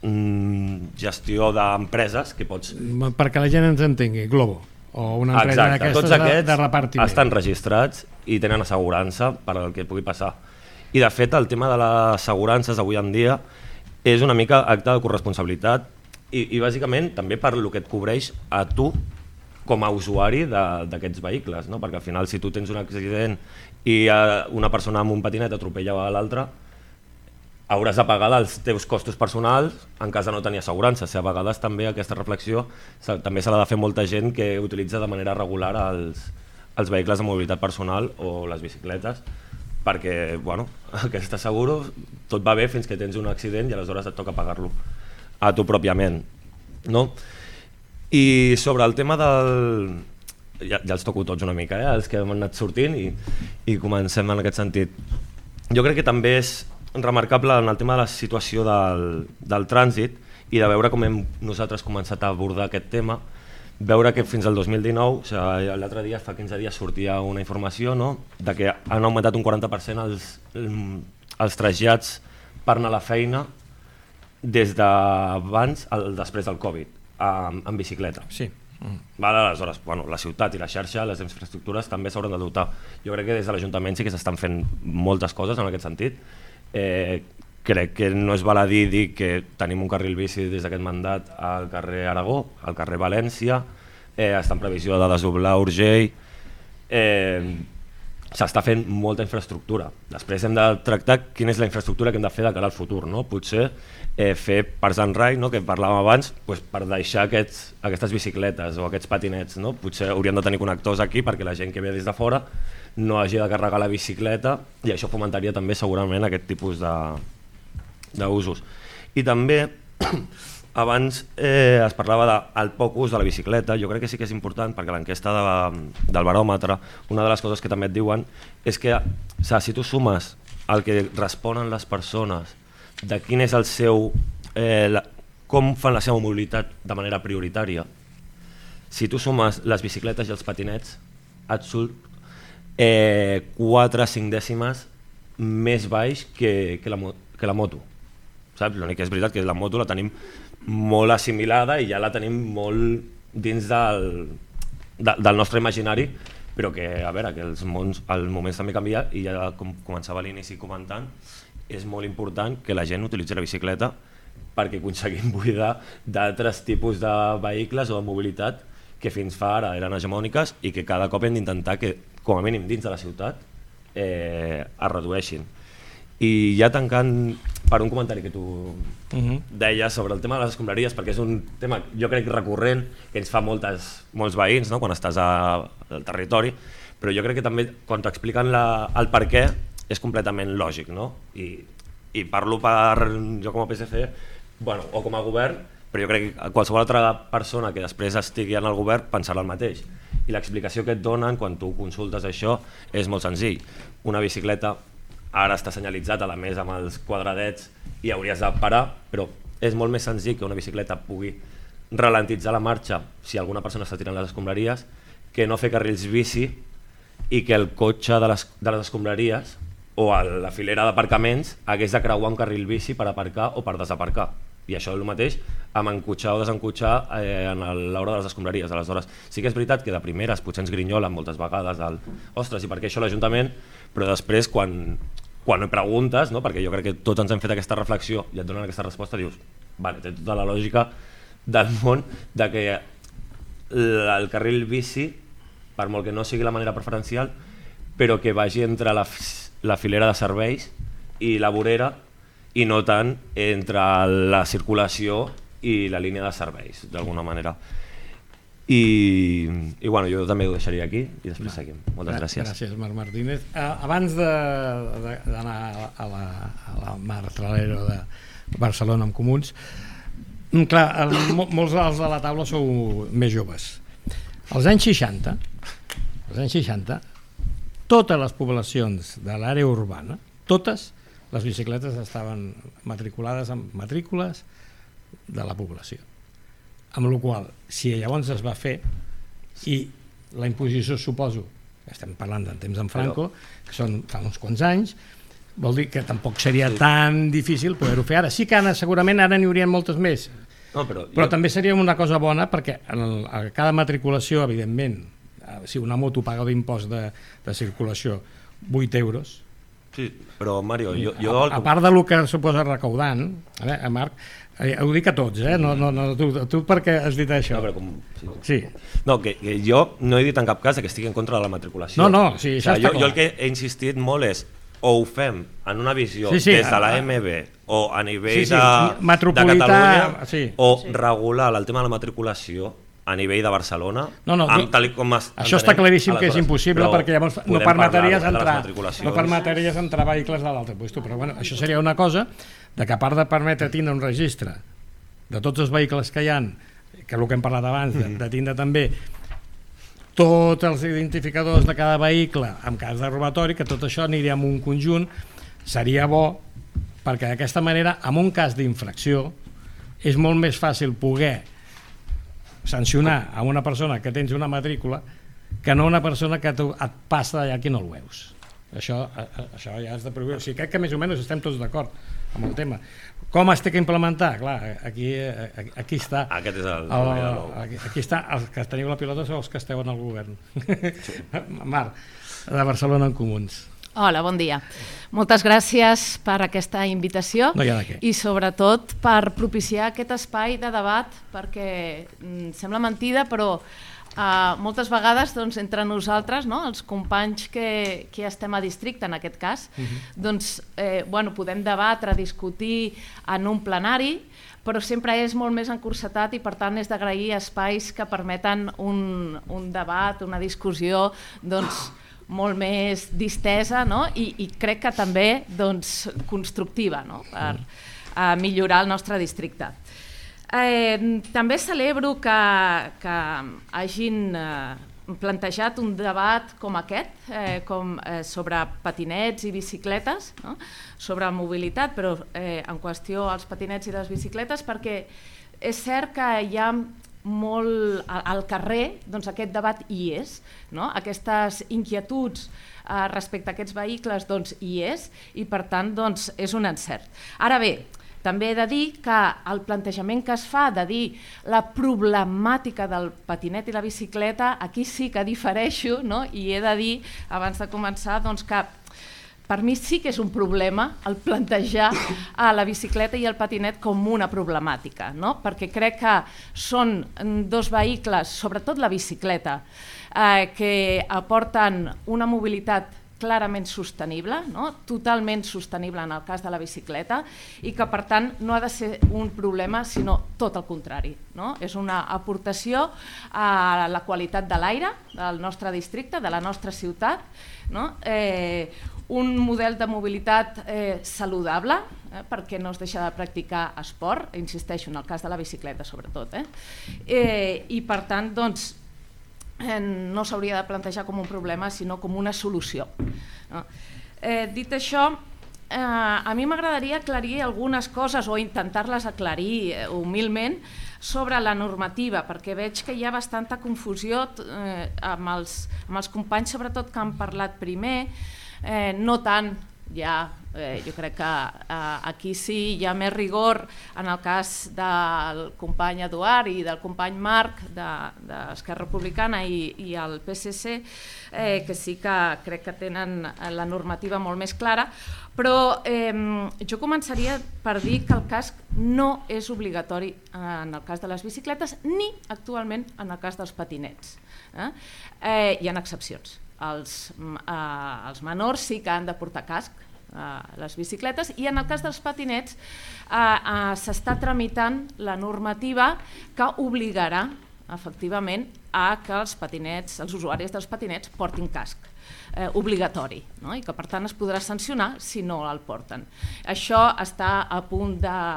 mm, gestió d'empreses, que pots... Perquè la gent ens entengui, Globo, o una empresa d'aquestes tots aquests de, de repartiment. Estan registrats i tenen assegurança per al que pugui passar. I de fet el tema de les assegurances avui en dia és una mica acte de corresponsabilitat i, i bàsicament també per el que et cobreix a tu com a usuari d'aquests vehicles, no? Perquè al final si tu tens un accident i una persona amb un patinet atropella a l'altra, hauràs de pagar els teus costos personals en cas de no tenir assegurança. A vegades també aquesta reflexió també se l'ha de fer molta gent que utilitza de manera regular els, els vehicles de mobilitat personal o les bicicletes, perquè bueno, aquest seguro tot va bé fins que tens un accident i aleshores et toca pagar-lo a tu pròpiament, no? I sobre el tema del... Ja, ja els toco tots una mica, eh? Els que hem anat sortint i, i comencem en aquest sentit. Jo crec que també és remarcable en el tema de la situació del, del trànsit i de veure com hem nosaltres començat a abordar aquest tema, veure que fins al dos mil dinou, o sigui, l'altre dia, fa quinze dies, sortia una informació, no?, de que han augmentat un quaranta per cent els, els trasllats per anar a la feina des d'abans al després del Covid, amb, amb bicicleta. Sí. Mm. Vale, aleshores, bueno, la ciutat i la xarxa, les infraestructures també s'hauran de dotar. Jo crec que des de l'Ajuntament sí que s'estan fent moltes coses en aquest sentit. Eh, crec que no és baladí dir que tenim un carril bici des d'aquest mandat al carrer Aragó, al carrer València, eh, està en previsió de desdoblar Urgell, eh, s'està fent molta infraestructura. Després hem de tractar quina és la infraestructura que hem de fer de cara al futur, no? Potser eh, fer parks and ride, no?, que parlàvem abans, pues, per deixar aquests, aquestes bicicletes o aquests patinets, no? Potser hauríem de tenir connectors aquí perquè la gent que ve des de fora no hagi de carregar la bicicleta i això fomentaria també segurament aquest tipus d'usos. I també abans eh, es parlava del poc ús de la bicicleta. Jo crec que sí que és important perquè l'enquesta de, del baròmetre, una de les coses que també et diuen és que, o sigui, si tu sumes el que responen les persones de quin és el seu, eh, la, com fan la seva mobilitat de manera prioritària, si tu sumes les bicicletes i els patinets et surt eh, quatre o cinc dècimes més baix que, que, la, que la moto. L'únic que és veritat que la moto la tenim molt assimilada i ja la tenim molt dins del, de, del nostre imaginari, però que, a veure, que els, mons, els moments també canvien i ja com començava a l'inici comentant, és molt important que la gent utilitzi la bicicleta perquè aconseguim buidar d'altres tipus de vehicles o de mobilitat que fins fa ara eren hegemòniques i que cada cop hem d'intentar que, com a mínim dins de la ciutat, eh, es redueixin. I ja tancant per un comentari que tu uh-huh. deies sobre el tema de les escombraries, perquè és un tema, jo crec, recurrent, que ens fa moltes, molts veïns, no?, quan estàs a, al territori, però jo crec que també quan t'expliquen el per què és completament lògic, no? I, i parlo per jo com a P S C, bueno, o com a govern, però jo crec que qualsevol altra persona que després estigui en el govern pensarà el mateix. I l'explicació que et donen quan tu consultes això és molt senzill. Una bicicleta ara està senyalitzat a la més amb els quadradets i hauries de parar, però és molt més senzill que una bicicleta pugui ralentitzar la marxa si alguna persona està tirant les escombraries que no fer carrils bici i que el cotxe de les, de les escombraries o a la filera d'aparcaments hagués de creuar un carril bici per aparcar o per desaparcar. I això és el mateix amb encotxar o desencotxar eh, en l'hora de les escombraries. Aleshores, sí que és veritat que de primeres potser ens grinyolen moltes vegades el ostres, i per què això l'Ajuntament? Però després quan, quan preguntes, no? Perquè jo crec que tots ens hem fet aquesta reflexió i et donen aquesta resposta, dius, vale, té tota la lògica del món de que el carril bici, per molt que no sigui la manera preferencial, però que vagi entre la, la filera de serveis i la vorera i no tant entre la circulació i la línia de serveis, d'alguna manera. I, i bueno, jo també ho deixaria aquí i després seguim. Moltes gràcies. Gràcies, Marc Martínez. Abans d'anar a la, a la Mar Tralero de Barcelona amb Comuns, clar, el, molts dels de la taula sou més joves. Als anys seixanta, als anys seixanta, totes les poblacions de l'àrea urbana, totes les bicicletes estaven matriculades amb matrícules de la població. Amb la qual cosa, si llavors es va fer, i la imposició, suposo, que estem parlant de temps en Franco, que són fa uns quants anys, vol dir que tampoc seria tan difícil poder-ho fer ara. Sí que ara, segurament ara n'hi haurien moltes més, no, però, però jo... també seria una cosa bona perquè en el, a cada matriculació, evidentment, si una moto paga d'impost de, de circulació vuit euros, sí, però Mario, jo, jo... A, a part del que suposa recaudant, eh, Marc, Eh, ho dic a tots, eh? No, no, no, tu, tu perquè has dit això. No, però com... Sí. Sí. No, que, que jo no he dit en cap cas que estigui en contra de la matriculació. No, no, sí, això o sigui, està jo, clar. jo el que he insistit molt és o ho fem en una visió Sí, sí, des de la a- M B o a nivell Sí, sí, de, metropolità, de Catalunya sí. o regular el tema de la matriculació a nivell de Barcelona, No, no, amb, tu- tal i com es, Això està entenem claríssim que és aleshores, impossible però perquè llavors no podem permetries parlar de les entrar, matriculacions. no permetries entrar vehicles de l'altre puesto, però bueno, això seria una cosa de que a part de permetre tindre un registre de tots els vehicles que hi ha, que el que hem parlat abans, de, de tindre també tots els identificadors de cada vehicle en cas de robatori, que tot això aniria en un conjunt, seria bo perquè d'aquesta manera, en un cas d'infracció, és molt més fàcil poder sancionar a una persona que tens una matrícula que no una persona que tu et passa d'allà que no el veus. Això, això ja has de prohibir. O sigui, crec que més o menys estem tots d'acord amb el tema. Com es té que implementar? Clar, aquí, aquí està. Aquest és el... el aquí, aquí està, els que teniu la pilota són els que esteu en el govern. Sí. Mar, de Barcelona en Comuns. Hola, bon dia. Moltes gràcies per aquesta invitació no hi ha de què. I sobretot per propiciar aquest espai de debat, perquè mm, sembla mentida, però uh, moltes vegades doncs, entre nosaltres, no, els companys que, que estem a districte, en aquest cas, uh-huh. doncs, eh, bueno, podem debatre, discutir en un plenari, però sempre és molt més encursetat i per tant és d'agrair espais que permeten un, un debat, una discussió, doncs, molt més distesa, no? I, i crec que també doncs, constructiva, no? Per uh, millorar el nostre districte. Eh, també celebro que, que hagin eh, plantejat un debat com aquest, eh, com, eh, sobre patinets i bicicletes, no? Sobre mobilitat, però eh, en qüestió als patinets i les bicicletes, perquè és cert que hi ha molt al carrer, doncs aquest debat hi és, no? Aquestes inquietuds eh, respecte a aquests vehicles doncs hi és i per tant doncs és un encert. Ara bé, també he de dir que el plantejament que es fa de dir la problemàtica del patinet i la bicicleta, aquí sí que difereixo, no? I he de dir, abans de començar, doncs que per mi sí que és un problema el plantejar a la bicicleta i el patinet com una problemàtica, no? Perquè crec que són dos vehicles, sobretot la bicicleta, eh, que aporten una mobilitat clarament sostenible, no? Totalment sostenible en el cas de la bicicleta i que per tant no ha de ser un problema sinó tot el contrari, no? És una aportació a la qualitat de l'aire del nostre districte, de la nostra ciutat, no? Eh, un model de mobilitat eh, saludable, eh, perquè no es deixa de practicar esport, insisteixo, en el cas de la bicicleta sobretot, eh? Eh, i per tant doncs, eh, no s'hauria de plantejar com un problema sinó com una solució, no? Eh, dit això, eh, a mi m'agradaria aclarir algunes coses o intentar-les aclarir eh, humilment sobre la normativa, perquè veig que hi ha bastanta confusió eh, amb, els, amb els companys sobretot que han parlat primer. Eh, no tant, ja, eh, jo crec que eh, aquí sí hi ha més rigor en el cas del company Eduard i del company Marc d'Esquerra Republicana i, i el P S C, eh, que sí que crec que tenen la normativa molt més clara, però eh, jo començaria per dir que el casc no és obligatori en el cas de les bicicletes ni actualment en el cas dels patinets. Eh? Eh, hi ha excepcions. Els, eh, els menors sí que han de portar casc a eh, les bicicletes i en el cas dels patinets eh, eh, s'està tramitant la normativa que obligarà efectivament a que els patinets, els usuaris dels patinets portin casc eh, obligatori, no? I que per tant es podrà sancionar si no el porten. Això està a punt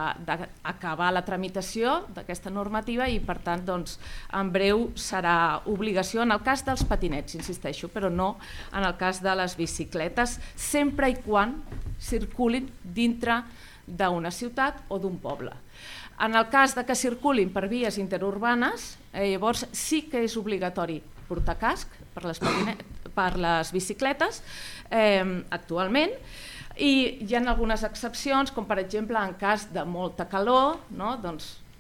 d'acabar la tramitació d'aquesta normativa i per tant doncs, en breu serà obligació en el cas dels patinets, insisteixo, però no en el cas de les bicicletes, sempre i quan circulin dintre d'una ciutat o d'un poble. En el cas de que circulin per vies interurbanes, eh, llavors sí que és obligatori portar casc per les, per les bicicletes eh, actualment, i hi ha algunes excepcions, com per exemple en cas de molta calor, no? Doncs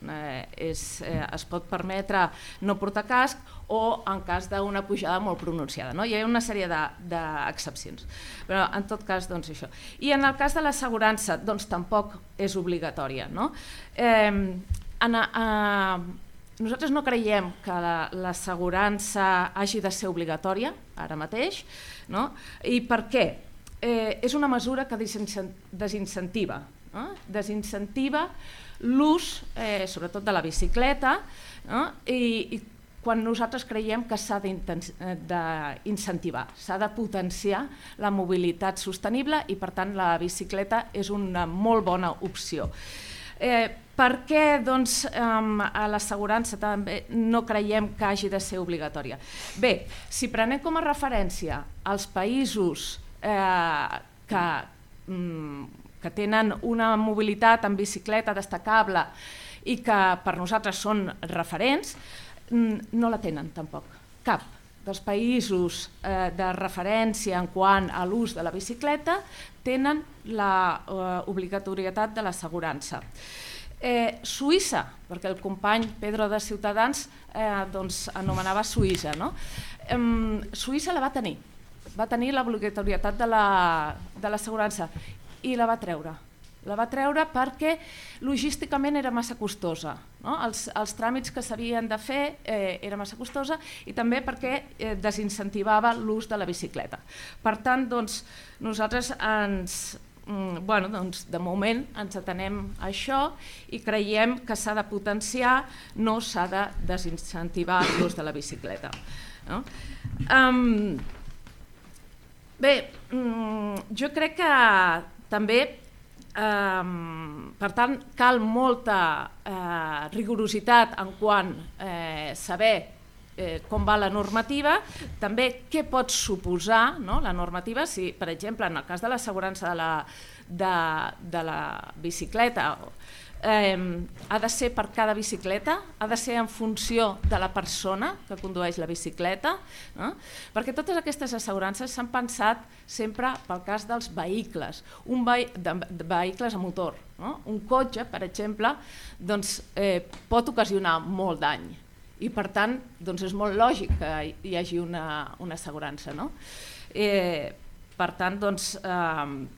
eh, és, eh, es pot permetre no portar casc o en cas d'una pujada molt pronunciada. No? Hi ha una sèrie d'excepcions. Però en tot cas, doncs això. I en el cas de l'assegurança, doncs tampoc és obligatòria. No? Eh, en, eh, nosaltres no creiem que l'assegurança hagi de ser obligatòria ara mateix. No? I per què? Eh, és una mesura que desincentiva. No? Desincentiva l'ús, eh, sobretot de la bicicleta, no? I, i quan nosaltres creiem que s'ha d'incentivar, s'ha de potenciar la mobilitat sostenible i, per tant, la bicicleta és una molt bona opció. Eh, per què doncs, um, a l'assegurança també no creiem que hagi de ser obligatòria? Bé, si prenem com a referència els països eh, que, mm, que tenen una mobilitat en bicicleta destacable i que per nosaltres són referents, no la tenen tampoc. Cap dels països eh, de referència en quant a l'ús de la bicicleta tenen l'obligatorietat de l'assegurança. Eh, Suïssa, perquè el company Pedro de Ciutadans eh, doncs, anomenava Suïssa, no? Eh, Suïssa la va tenir, va tenir l'obligatorietat de l'assegurança i la va treure. La va treure perquè logísticament era massa costosa. No? Els, els tràmits que s'havien de fer eh, era massa costosa i també perquè eh, desincentivava l'ús de la bicicleta. Per tant, doncs, nosaltres ens, mm, bueno, doncs, de moment ens atenem a això i creiem que s'ha de potenciar, no s'ha de desincentivar l'ús de la bicicleta. No? Um, bé, mm, jo crec que també Um, per tant, cal molta eh, rigorositat en quant a eh, saber eh, com va la normativa, també què pot suposar, no, la normativa, si, per exemple, en el cas de l'assegurança de, la, de, de la bicicleta, eh, ha de ser per cada bicicleta, ha de ser en funció de la persona que condueix la bicicleta, no? Perquè totes aquestes assegurances s'han pensat sempre pel cas dels vehicles, un vehi de, de vehicles a motor. No? Un cotxe, per exemple, doncs, eh, pot ocasionar molt dany i per tant doncs, és molt lògic que hi hagi una, una assegurança. No? Eh, per tant, doncs, eh,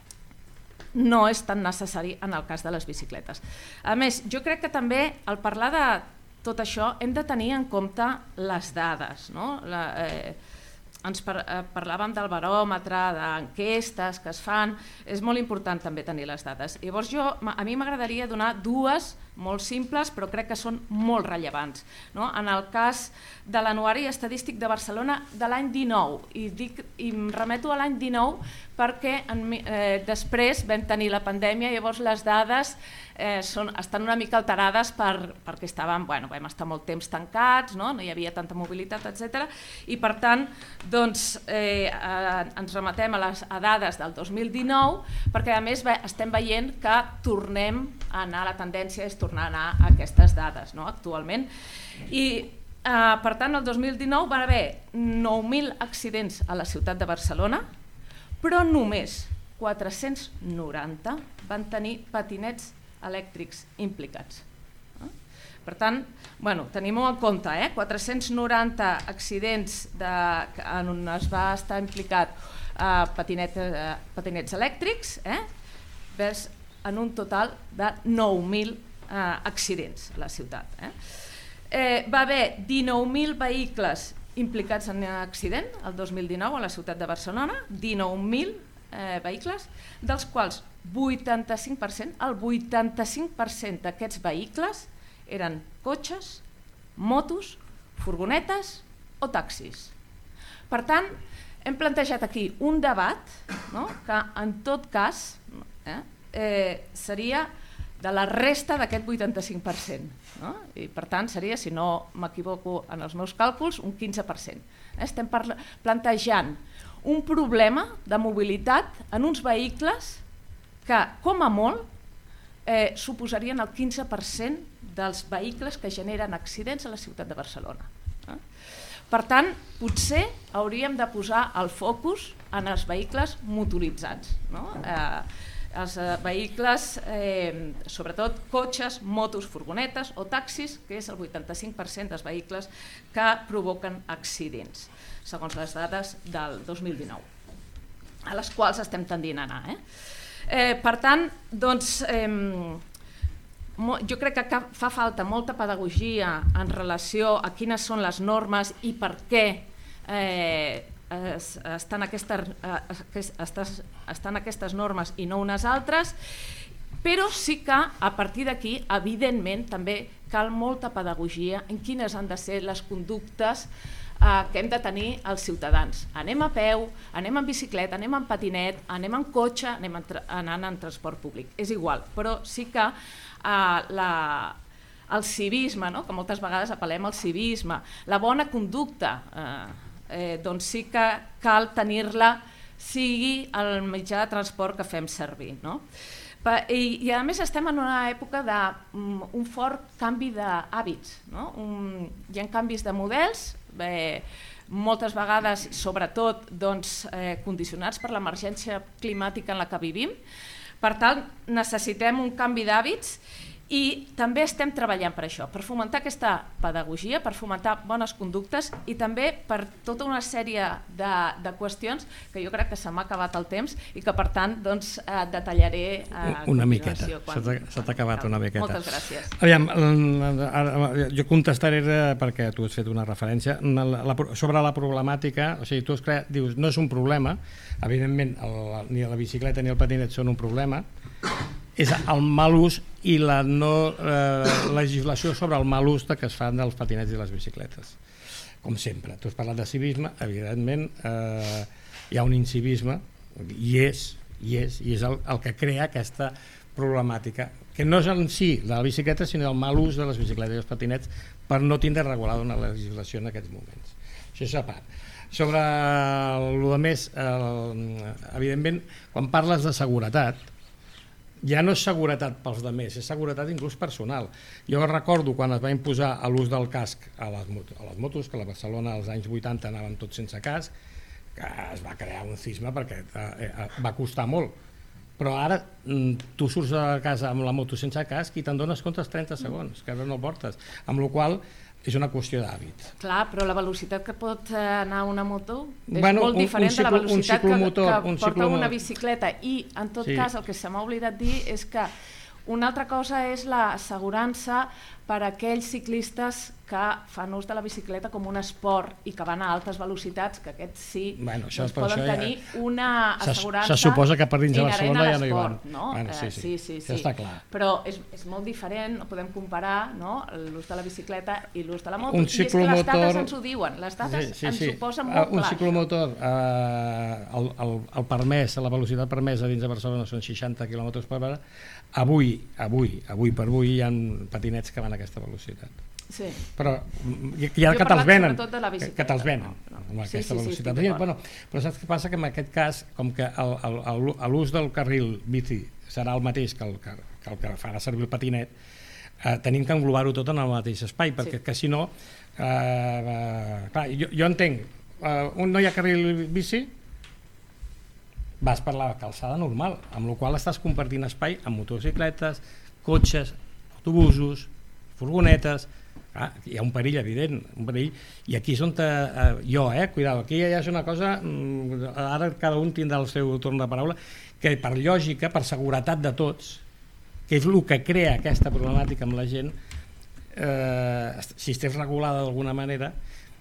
no és tan necessari en el cas de les bicicletes. A més, jo crec que també al parlar de tot això hem de tenir en compte les dades. No? La, eh, ens par eh, parlàvem del baròmetre, d'enquestes que es fan, és molt important també tenir les dades. Llavors jo, a mi m'agradaria donar dues molt simples, però crec que són molt rellevants. No? En el cas de l'Anuari Estadístic de Barcelona de l'any dinou, i, dic, i em remeto a l'any dinou perquè en, eh, després vam tenir la pandèmia, llavors les dades eh, són, estan una mica alterades per, perquè estàvem, bueno, vam estar molt temps tancats, no, no hi havia tanta mobilitat, etcètera. I per tant, doncs, eh, eh, ens remetem a les a dades del dos mil dinou, perquè a més ve, estem veient que tornem a anar, la tendència és tornar a anar a aquestes dades, no, actualment. I eh, per tant, el dos mil dinou van haver nou mil accidents a la ciutat de Barcelona, però només quatre-cents noranta van tenir patinets elèctrics implicats. Per tant, bueno, tenim-ho en compte, eh? quatre-cents noranta accidents de, en on es va estar implicat eh, patinet, eh, patinets elèctrics, eh? Ves en un total de nou mil eh, accidents a la ciutat. Eh? Eh, va haver dinou mil vehicles implicats en accident el dos mil dinou a la ciutat de Barcelona, dinou mil eh, vehicles, dels quals vuitanta-cinc per cent, el vuitanta-cinc per cent d'aquests vehicles eren cotxes, motos, furgonetes o taxis. Per tant, hem plantejat aquí un debat, no? Que en tot cas eh, eh, seria de la resta d'aquest vuitanta-cinc per cent. No? I per tant seria, si no m'equivoco en els meus càlculs, un quinze per cent. Estem plantejant un problema de mobilitat en uns vehicles que, com a molt, eh, suposarien el quinze per cent dels vehicles que generen accidents a la ciutat de Barcelona. Eh? Per tant, potser hauríem de posar el focus en els vehicles motoritzats. No? Eh, els eh, vehicles, eh, sobretot cotxes, motos, furgonetes o taxis, que és el vuitanta-cinc per cent dels vehicles que provoquen accidents, segons les dades del dos mil dinou, a les quals estem tendint a anar. Eh? Eh, per tant, doncs, eh, jo crec que fa falta molta pedagogia en relació a quines són les normes i per què eh, estan aquestes, estan aquestes normes i no unes altres, però sí que a partir d'aquí, evidentment, també cal molta pedagogia en quines han de ser les conductes que hem de tenir els ciutadans. Anem a peu, anem en bicicleta, anem en patinet, anem en cotxe, anem anant en transport públic. És igual, però sí que uh, la, el civisme, no? Que moltes vegades apel·lem al civisme, la bona conducta, eh, eh, doncs sí que cal tenir-la, sigui el mitjà de transport que fem servir. No? I, I a més estem en una època d'un um, fort canvi d'hàbits. No? Um, hi ha canvis de models, eh, moltes vegades, sobretot, doncs, eh, condicionats per l'emergència climàtica en la que vivim. Per tant, necessitem un canvi d'hàbits i també estem treballant per això, per fomentar aquesta pedagogia, per fomentar bones conductes i també per tota una sèrie de, de qüestions que jo crec que se m'ha acabat el temps i que per tant doncs, eh, detallaré a una miqueta, se t'ha acabat una miqueta. Moltes gràcies. Aviam, jo contestaré perquè tu has fet una referència la, la, sobre la problemàtica, o sigui, tu has creat, dius, no és un problema, evidentment el, ni la bicicleta ni el patinet són un problema, és el mal ús i la no eh, legislació sobre el mal ús que es fan dels patinets i les bicicletes. Com sempre, tu has parlat de civisme, evidentment eh, hi ha un incivisme, i és, i és, i és el, el que crea aquesta problemàtica, que no és en si de la bicicleta, sinó el mal ús de les bicicletes i els patinets per no tindre regulada una legislació en aquests moments. Això és a part. Sobre el que més, eh, evidentment, quan parles de seguretat, ja no és seguretat pels altres, és seguretat inclús personal. Jo recordo quan es va imposar l'ús del casc a les, motos, a les motos, que a la Barcelona als anys vuitanta anaven tots sense casc, que es va crear un cisma perquè eh, va costar molt. Però ara tu surts de casa amb la moto sense casc i te'n dones compte als trenta segons, que ara no el portes, amb la qual cosa és una qüestió d'hàbit. Clar, però la velocitat que pot anar una moto és bueno, molt diferent un, un ciclo, de la velocitat que, que un porta una bicicleta. I, en tot sí. cas, el que se m'ha oblidat dir és que una altra cosa és l'assegurança per a aquells ciclistes que fan ús de la bicicleta com un esport i que van a altes velocitats, que aquests sí bueno, això, doncs poden ja, tenir una assegurança se, se suposa que per dins de Barcelona ja no hi van. No? Bueno, sí, sí, sí, sí, sí. està clar. Però és, és molt diferent, no podem comparar no? l'ús de la bicicleta i l'ús de la moto. Un I és que les motor... dades ens ho diuen, les dades sí, sí, ens sí. ho posen molt un clar. Un ciclomotor, eh, el, el, el permès, la velocitat permesa dins de Barcelona són seixanta quilòmetres per hora. Avui, avui, avui per avui hi ha patinets que van a aquesta velocitat. Sí. Però hi ha que te'ls venen, que, que te'ls venen no, no. amb aquesta sí, sí, velocitat. sí, bueno, però saps què passa? Que en aquest cas, com que l'ús del carril bici serà el mateix que el que, que, el que farà servir el patinet, eh, tenim que englobar-ho tot en el mateix espai, perquè sí. que si no, eh, eh, clar, jo, jo entenc, eh, un no hi ha carril bici, vas per la calçada normal, amb la qual estàs compartint espai amb motocicletes, cotxes, autobusos, furgonetes. Ah, hi ha un perill evident, un perill, i aquí és on te, eh, jo, eh, cuidado, aquí ja és una cosa, ara cada un tindrà el seu torn de paraula, que per lògica, per seguretat de tots, que és el que crea aquesta problemàtica amb la gent, eh, si estés regulada d'alguna manera,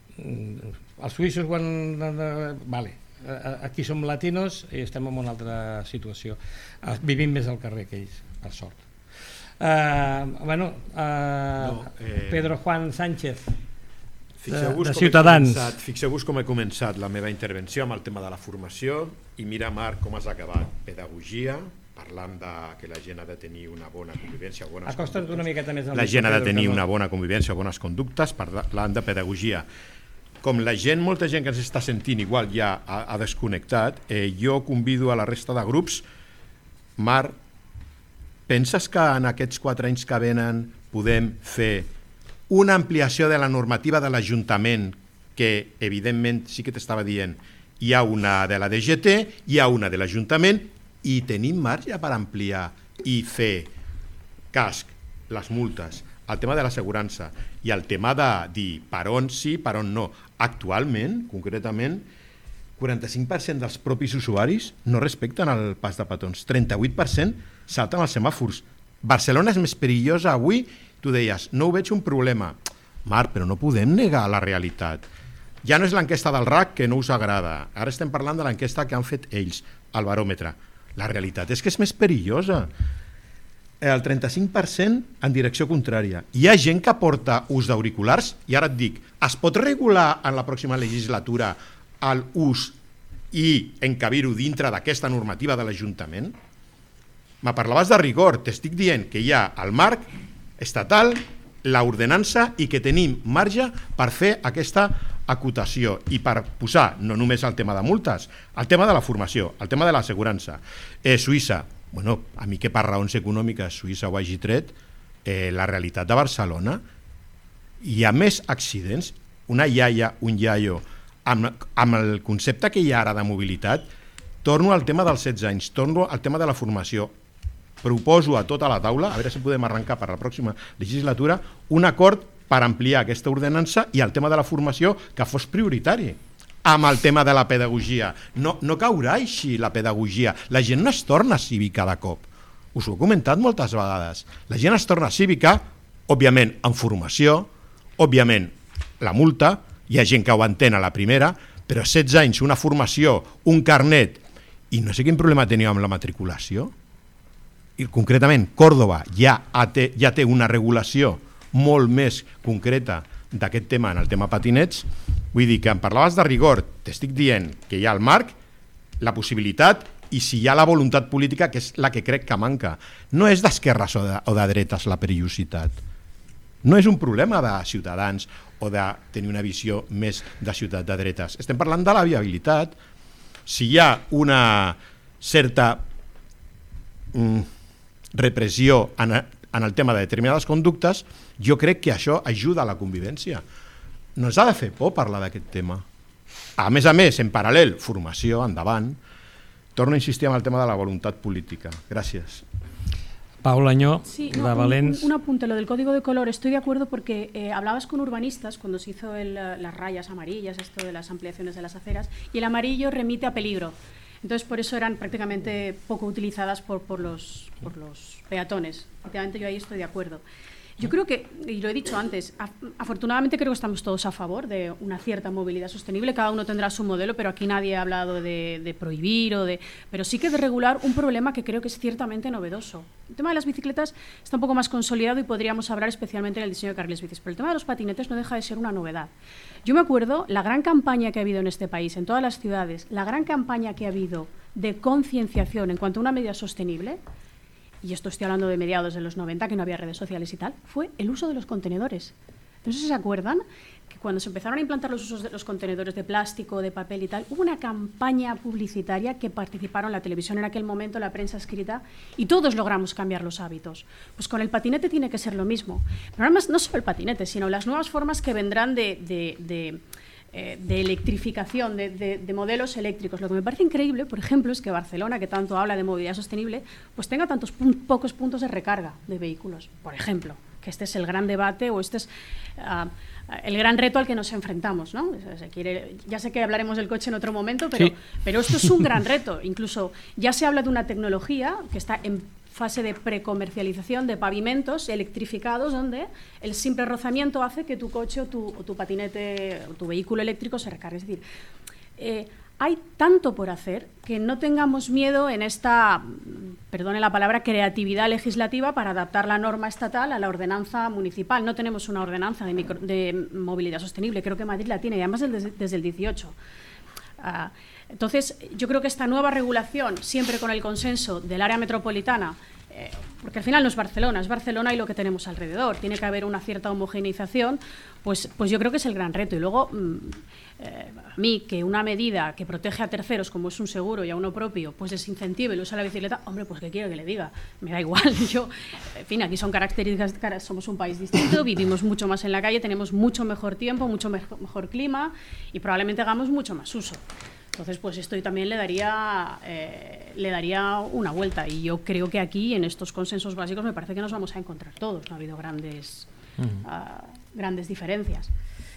els suïssos quan... Vale, aquí som latinos i estem en una altra situació, vivim més al carrer que ells, per sort. Uh, bueno, uh, no, eh, Pedro Juan Sánchez de, de Ciutadans. Fixeu-vos com he començat la meva intervenció amb el tema de la formació i mira, Marc, com has acabat. Pedagogia, parlant de que la gent ha de tenir una bona convivència, bones Acosta't una miqueta més la gent ha de tenir una bona convivència, bones conductes, parlant de pedagogia. Com la gent, molta gent que ens està sentint igual ja ha, ha desconnectat, eh, jo convido a la resta de grups. Marc, penses que en aquests quatre anys que venen podem fer una ampliació de la normativa de l'Ajuntament, que evidentment sí que t'estava dient, hi ha una de la D G T, hi ha una de l'Ajuntament i tenim marge per ampliar i fer casc, les multes, el tema de l'assegurança i el tema de dir per on sí, per on no. Actualment, concretament, quaranta-cinc per cent dels propis usuaris no respecten el pas de petons, trenta-vuit per cent salten els semàfors. Barcelona és més perillosa avui, tu deies, no ho veig un problema. Marc, però no podem negar la realitat. Ja no és l'enquesta del R A C que no us agrada, ara estem parlant de l'enquesta que han fet ells, el baròmetre. La realitat és que és més perillosa. El trenta-cinc per cent en direcció contrària. Hi ha gent que porta ús d'auriculars, i ara et dic, es pot regular en la pròxima legislatura l'ús i encabir-ho dintre d'aquesta normativa de l'Ajuntament? Me parlaves de rigor, t'estic dient que hi ha el marc estatal, l'ordenança i que tenim marge per fer aquesta acotació i per posar no només el tema de multes, el tema de la formació, el tema de l'assegurança. Eh, Suïssa, bueno, a mi que per raons econòmiques Suïssa ho hagi tret, eh, la realitat de Barcelona, hi ha més accidents, una iaia, un iaio, amb, amb el concepte que hi ha ara de mobilitat, torno al tema dels setze anys, torno al tema de la formació, proposo a tota la taula, a veure si podem arrencar per la pròxima legislatura, un acord per ampliar aquesta ordenança i el tema de la formació que fos prioritari amb el tema de la pedagogia. No, no caurà així la pedagogia. La gent no es torna cívica de cop. Us ho he comentat moltes vegades. La gent es torna cívica, òbviament, en formació, òbviament, la multa, hi ha gent que ho entén a la primera, però setze anys, una formació, un carnet, i no sé quin problema teniu amb la matriculació. I concretament, Còrdova ja té, ja té una regulació molt més concreta d'aquest tema en el tema patinets. Vull dir que em parlaves de rigor, t'estic dient que hi ha el marc, la possibilitat i si hi ha la voluntat política, que és la que crec que manca. No és d'esquerres o de, o de dretes la perillositat. No és un problema de ciutadans o de tenir una visió més de ciutat de dretes. Estem parlant de la viabilitat. Si hi ha una certa mm, repressió en, en el tema de determinades conductes, jo crec que això ajuda a la convivència. No ens ha de fer por parlar d'aquest tema. A més a més, en paral·lel, formació, endavant. Torno a insistir en el tema de la voluntat política. Gràcies. Paula Añó, sí, de no, Valens. Un, un apunte, lo del código de color, estoy de acuerdo porque eh, hablabas con urbanistas cuando se hizo el, las rayas amarillas, esto de las ampliaciones de las aceras, y el amarillo remite a peligro. Entonces, por eso eran prácticamente poco utilizadas por, por, los, por los peatones. Efectivamente, yo ahí estoy de acuerdo. Yo creo que, y lo he dicho antes, afortunadamente creo que estamos todos a favor de una cierta movilidad sostenible, cada uno tendrá su modelo, pero aquí nadie ha hablado de, de prohibir, o de, pero sí que de regular un problema que creo que es ciertamente novedoso. El tema de las bicicletas está un poco más consolidado y podríamos hablar especialmente en el diseño de carriles bicis, pero el tema de los patinetes no deja de ser una novedad. Yo me acuerdo la gran campaña que ha habido en este país, en todas las ciudades, la gran campaña que ha habido de concienciación en cuanto a una medida sostenible, y esto estoy hablando de mediados de los noventa, que no había redes sociales y tal, fue el uso de los contenedores. No sé si se acuerdan que cuando se empezaron a implantar los usos de los contenedores de plástico, de papel y tal, hubo una campaña publicitaria que participaron la televisión en aquel momento, la prensa escrita, y todos logramos cambiar los hábitos. Pues con el patinete tiene que ser lo mismo. Pero además no solo el patinete, sino las nuevas formas que vendrán de... de, de de electrificación, de, de, de modelos eléctricos. Lo que me parece increíble, por ejemplo, es que Barcelona, que tanto habla de movilidad sostenible, pues tenga tantos pun pocos puntos de recarga de vehículos, por ejemplo, que este es el gran debate o este es uh, el gran reto al que nos enfrentamos, ¿no? Se quiere, ya sé que hablaremos del coche en otro momento, pero, sí. pero esto es un gran reto. Incluso ya se habla de una tecnología que está en fase de precomercialización de pavimentos electrificados donde el simple rozamiento hace que tu coche o tu, o tu patinete o tu vehículo eléctrico se recargue. Es decir, eh, hay tanto por hacer que no tengamos miedo en esta, perdone la palabra, creatividad legislativa para adaptar la norma estatal a la ordenanza municipal. No tenemos una ordenanza de, micro, de movilidad sostenible, creo que Madrid la tiene, y además desde, desde el dieciocho. Uh, entonces, yo creo que esta nueva regulación, siempre con el consenso del área metropolitana, eh, porque al final no es Barcelona, es Barcelona y lo que tenemos alrededor, tiene que haber una cierta homogeneización, pues, pues yo creo que es el gran reto. Y luego, mm, eh, a mí, que una medida que protege a terceros, como es un seguro y a uno propio, pues desincentive el uso de la bicicleta, hombre, pues ¿qué quiero que le diga? Me da igual. Yo, en fin, aquí son características, somos un país distinto, vivimos mucho más en la calle, tenemos mucho mejor tiempo, mucho mejor, mejor clima y probablemente hagamos mucho más uso. Entonces, pues esto también le daría, eh, le daría una vuelta. Y yo creo que aquí, en estos consensos básicos, me parece que nos vamos a encontrar todos. No ha habido grandes, uh-huh. uh, grandes diferencias.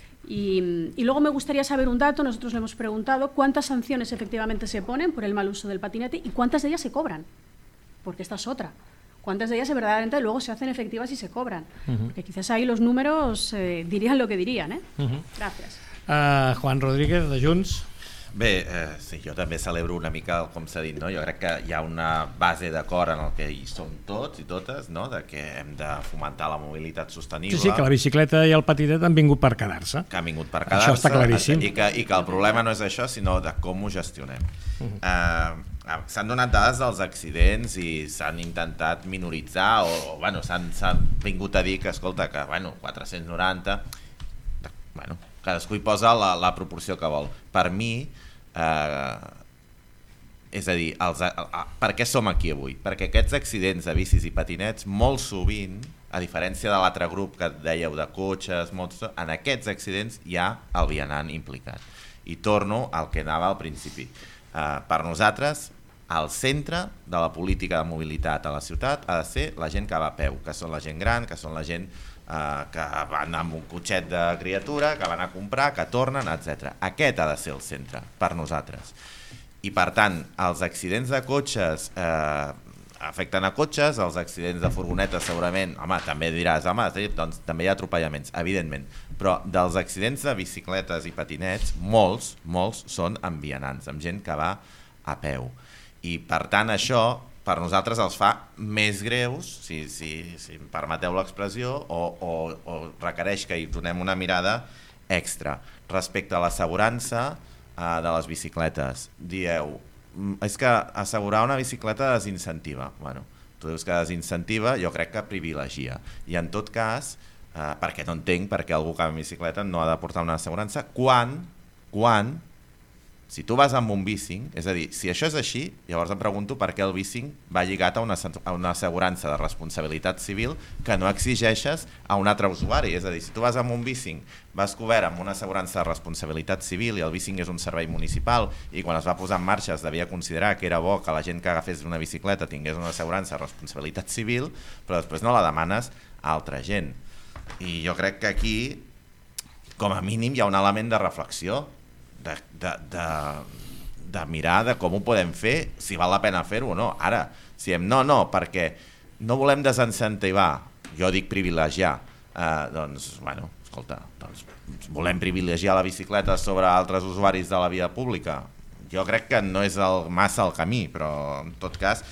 Y, y luego me gustaría saber un dato. Nosotros le hemos preguntado cuántas sanciones efectivamente se ponen por el mal uso del patinete y cuántas de ellas se cobran. Porque esta es otra. Cuántas de ellas verdaderamente luego se hacen efectivas y se cobran. Uh-huh. Porque quizás ahí los números eh, dirían lo que dirían. ¿eh? Uh-huh. Gràcies. Uh, Juan Rodríguez, de Junts. Bé, eh, sí, jo també celebro una mica, com s'ha dit, no? Jo crec que hi ha una base d'acord en el que hi som tots i totes, no? De que hem de fomentar la mobilitat sostenible. Sí, sí, que la bicicleta i el patinet han vingut per quedar-se. Que han vingut per quedar-se. Això està claríssim. I que, i que el problema no és això, sinó de com ho gestionem. Uh-huh. eh, s'han donat dades dels accidents i s'han intentat minoritzar o, o bueno, s'han vingut a dir que, escolta, que bueno, quatre-cents noranta, bueno, cadascú hi posa la, la proporció que vol. Per mi, eh, és a dir, els, a, a, per què som aquí avui? Perquè aquests accidents de bicis i patinets, molt sovint, a diferència de l'altre grup que dèieu de cotxes, motos, en aquests accidents hi ha el vianant implicat. I torno al que anava al principi. Eh, per nosaltres, el centre de la política de mobilitat a la ciutat ha de ser la gent que va a peu, que són la gent gran, que són la gent Uh, que van amb un cotxet de criatura, que van a comprar, que tornen, etcètera. Aquest ha de ser el centre per nosaltres. I per tant, els accidents de cotxes eh, afecten a cotxes, els accidents de furgonetes segurament, home, també diràs, home, doncs també hi ha atropellaments, evidentment, però dels accidents de bicicletes i patinets, molts, molts són amb vianants, amb gent que va a peu. I per tant això per nosaltres els fa més greus, si, si, si em permeteu l'expressió, o, o, o requereix que hi donem una mirada extra. Respecte a l'assegurança eh, de les bicicletes, dieu, és que assegurar una bicicleta desincentiva. Bueno, tu dius que desincentiva, jo crec que privilegia. I en tot cas, eh, perquè no entenc per què algú que va en bicicleta no ha de portar una assegurança, quan, quan, si tu vas amb un bicing, és a dir, si això és així, llavors em pregunto per què el bicing va lligat a una, a una assegurança de responsabilitat civil que no exigeixes a un altre usuari. És a dir, si tu vas amb un bicing, vas cobert amb una assegurança de responsabilitat civil i el bicing és un servei municipal i quan es va posar en marxa es devia considerar que era bo que la gent que agafés una bicicleta tingués una assegurança de responsabilitat civil, però després no la demanes a altra gent. I jo crec que aquí, com a mínim, hi ha un element de reflexió, De, de, de, de mirar de com ho podem fer, si val la pena fer-ho o no. Ara, si diem no, no, perquè no volem desincentivar, jo dic privilegiar, eh, doncs, bueno, escolta, doncs, volem privilegiar la bicicleta sobre altres usuaris de la via pública. Jo crec que no és el, massa el camí, però en tot cas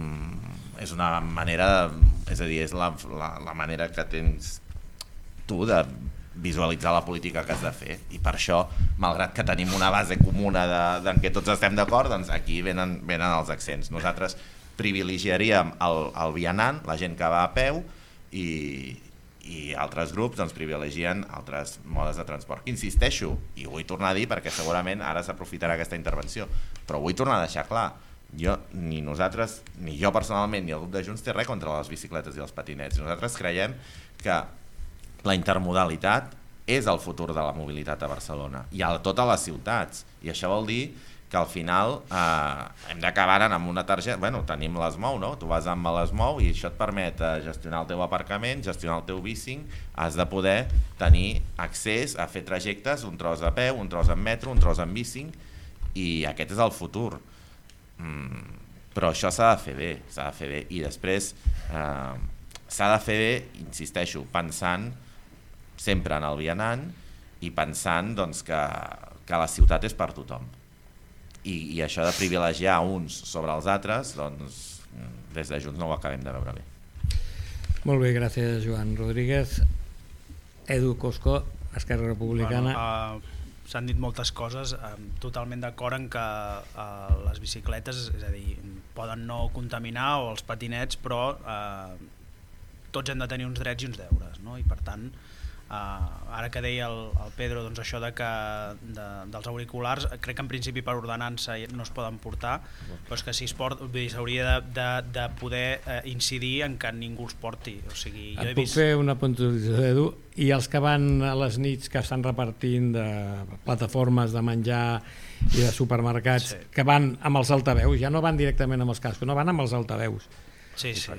mm, és una manera, és a dir, és la, la, la manera que tens tu de visualitzar la política que has de fer, i per això, malgrat que tenim una base comuna de, de, en què tots estem d'acord, doncs aquí venen, venen els accents. Nosaltres privilegiaríem el, el vianant, la gent que va a peu, i, i altres grups doncs, privilegien altres modes de transport. Insisteixo, i ho vull tornar a dir perquè segurament ara s'aprofitarà aquesta intervenció, però vull tornar a deixar clar, jo, ni nosaltres, ni jo personalment, ni el grup de Junts té res contra les bicicletes i els patinets. Nosaltres creiem que la intermodalitat és el futur de la mobilitat a Barcelona i a totes les ciutats, i això vol dir que al final eh, hem d'acabar amb una targeta, bueno, tenim l'Esmou, no? Tu vas amb l'Esmou i això et permet eh, gestionar el teu aparcament, gestionar el teu bicing, has de poder tenir accés a fer trajectes, un tros a peu, un tros en metro, un tros en bicing, i aquest és el futur. Mm, però això s'ha de fer bé, s'ha de fer bé, i després eh, s'ha de fer bé, insisteixo, pensant sempre en el vianant i pensant doncs, que, que la ciutat és per tothom. I, i això de privilegiar uns sobre els altres, doncs, des de Junts no ho acabem de veure bé. Molt bé, gràcies Joan Rodríguez. Edu Cosco, Esquerra Republicana. Bueno, uh, s'han dit moltes coses, uh, totalment d'acord en que uh, les bicicletes, és a dir, poden no contaminar, o els patinets, però uh, tots hem de tenir uns drets i uns deures, no? I per tant Uh, ara que deia el, el Pedro doncs això de que de, dels auriculars, crec que en principi per ordenança no es poden portar, però és que si es port, s'hauria de, de, de poder eh, incidir en que ningú els porti. O sigui, jo Et he puc vist... fer una puntualització, Edu? I els que van a les nits que estan repartint de plataformes de menjar i de supermercats, sí. que van amb els altaveus, ja no van directament amb els cascos, no van amb els altaveus. Sí, sí.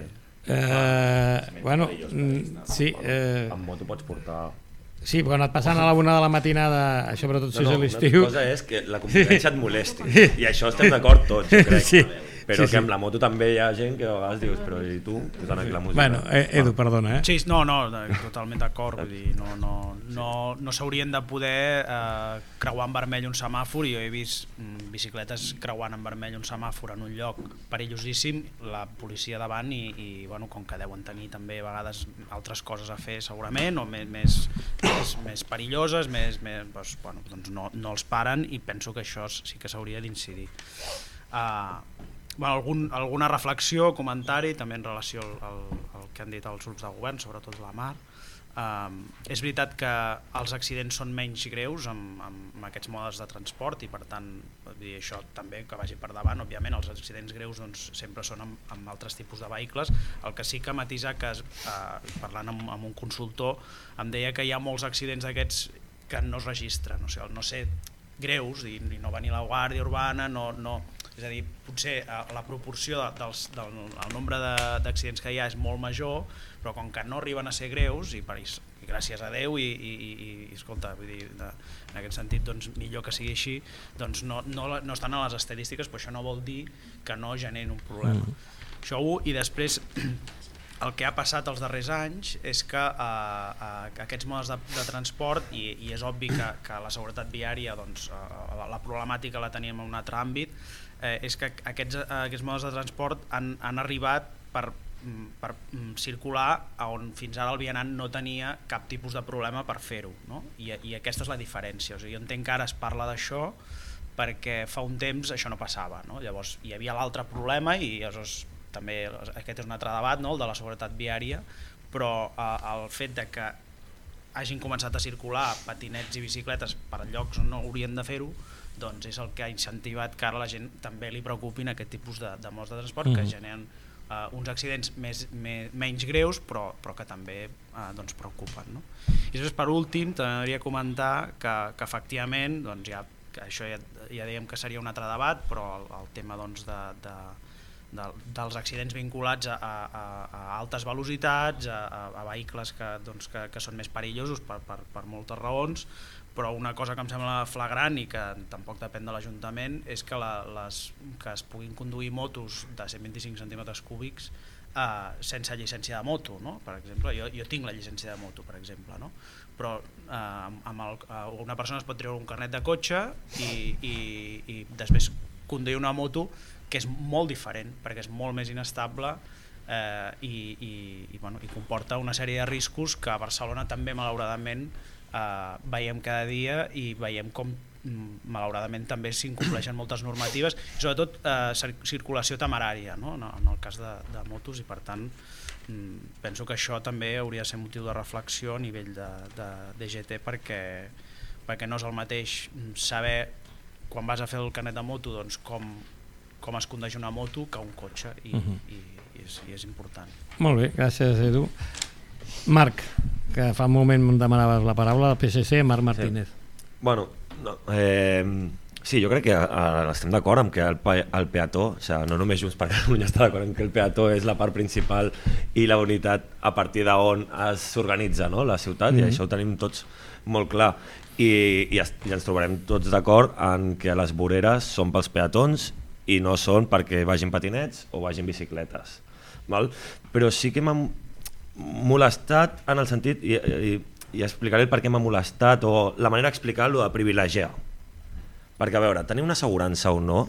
Eh, bueno, sí. Eh, amb moto pots portar... Sí, quan et passen a la una de la matinada, sobretot si no, no, és a l'estiu... Una cosa és que la convivència et molesti, i això estem d'acord tots, jo crec. Sí. Però sí, que sí. amb la moto també hi ha gent que a vegades dius, però i tu? Posant aquí la música. Bueno, eh, Edu, perdona, eh? Sí, no, no, totalment d'acord, vull dir, no, no, no, no s'haurien de poder eh, creuar en vermell un semàfor, i jo he vist mm, bicicletes creuant en vermell un semàfor en un lloc perillosíssim, la policia davant, i, i bueno, com que deuen tenir també a vegades altres coses a fer segurament, o més, més, més, més perilloses, més, més, doncs, bueno, doncs no, no els paren, i penso que això sí que s'hauria d'incidir. Uh, Bueno, algun, alguna reflexió, comentari també en relació al, al, al que han dit els grups de govern, sobretot la Mar. Um, és veritat que els accidents són menys greus amb, amb aquests modes de transport, i per tant dir això també que vagi per davant. Òbviament els accidents greus doncs, sempre són amb, amb altres tipus de vehicles. El que sí que matisa que uh, parlant amb, amb un consultor em deia que hi ha molts accidents d'aquests que no es registren, o sigui, no sé, greus, i, i no venir la Guàrdia Urbana, no... no és a dir, potser la proporció de, dels, del el nombre d'accidents que hi ha és molt major, però com que no arriben a ser greus, i, per, i gràcies a Déu, i, i, i, i escolta, vull dir, de, en aquest sentit doncs, millor que sigui així, doncs no, no, no estan a les estadístiques, però això no vol dir que no generin un problema. Mm. Això ho, i després el que ha passat els darrers anys és que eh, eh, aquests modes de, de transport, i, i és obvi que, que la seguretat viària, doncs, eh, la problemàtica la teníem en un altre àmbit, eh, és que aquests, eh, aquests modes de transport han, han arribat per, per circular on fins ara el vianant no tenia cap tipus de problema per fer-ho, no? I, i aquesta és la diferència. O sigui, jo entenc que ara es parla d'això perquè fa un temps això no passava, no? Llavors hi havia l'altre problema, i llavors també aquest és un altre debat, no? El de la seguretat viària, però eh, el fet de que hagin començat a circular patinets i bicicletes per llocs on no haurien de fer-ho, doncs és el que ha incentivat que ara la gent també li preocupin aquest tipus de, de modes de transport, mm. que generen eh, uns accidents més, més, menys greus, però, però que també eh, doncs preocupen, no? I després, per últim, t'agradaria comentar que, que efectivament, doncs ja, que això ja, ja dèiem que seria un altre debat, però el, el tema doncs, de, de, de, dels accidents vinculats a, a, a altes velocitats, a, a, a vehicles que, doncs, que, que són més perillosos per, per, per moltes raons, però una cosa que em sembla flagrant i que tampoc depèn de l'Ajuntament és que, la, les, que es puguin conduir motos de cent vint-i-cinc centímetres cúbics eh, sense llicència de moto, no? Per exemple, jo, jo tinc la llicència de moto, per exemple, no? Però eh, amb el, una persona es pot treure un carnet de cotxe i, i, i després conduir una moto que és molt diferent perquè és molt més inestable eh, i, i, i, bueno, i comporta una sèrie de riscos que a Barcelona també malauradament Uh, veiem cada dia, i veiem com malauradament també s'incompleixen moltes normatives, i sobretot uh, circulació temerària, no? en, en el cas de, de motos, i per tant um, penso que això també hauria de ser motiu de reflexió a nivell de, de, de G T, perquè, perquè no és el mateix saber quan vas a fer el carnet de moto doncs, com, com es condueix una moto que un cotxe, i, uh-huh. i, i, és, i és important. Molt bé, gràcies, Edu. Marc, que fa un moment em demanaves la paraula, del P S C, Marc Martínez. Sí. Bueno, no, eh, sí, jo crec que eh, estem d'acord amb que el, el peató, o sigui, no només Junts per Catalunya està d'acord amb que el peató és la part principal i la unitat a partir d'on s'organitza, no?, la ciutat, mm-hmm. i això ho tenim tots molt clar. I, i, es, i ens trobarem tots d'acord en que les voreres són pels peatons i no són perquè vagin patinets o vagin bicicletes. Val? Però sí que m'ha molestat en el sentit, i, i, i explicaré el per què m'ha molestat, o la manera d'explicar-lo de privilegiar. Perquè, a veure, tenir una assegurança o no,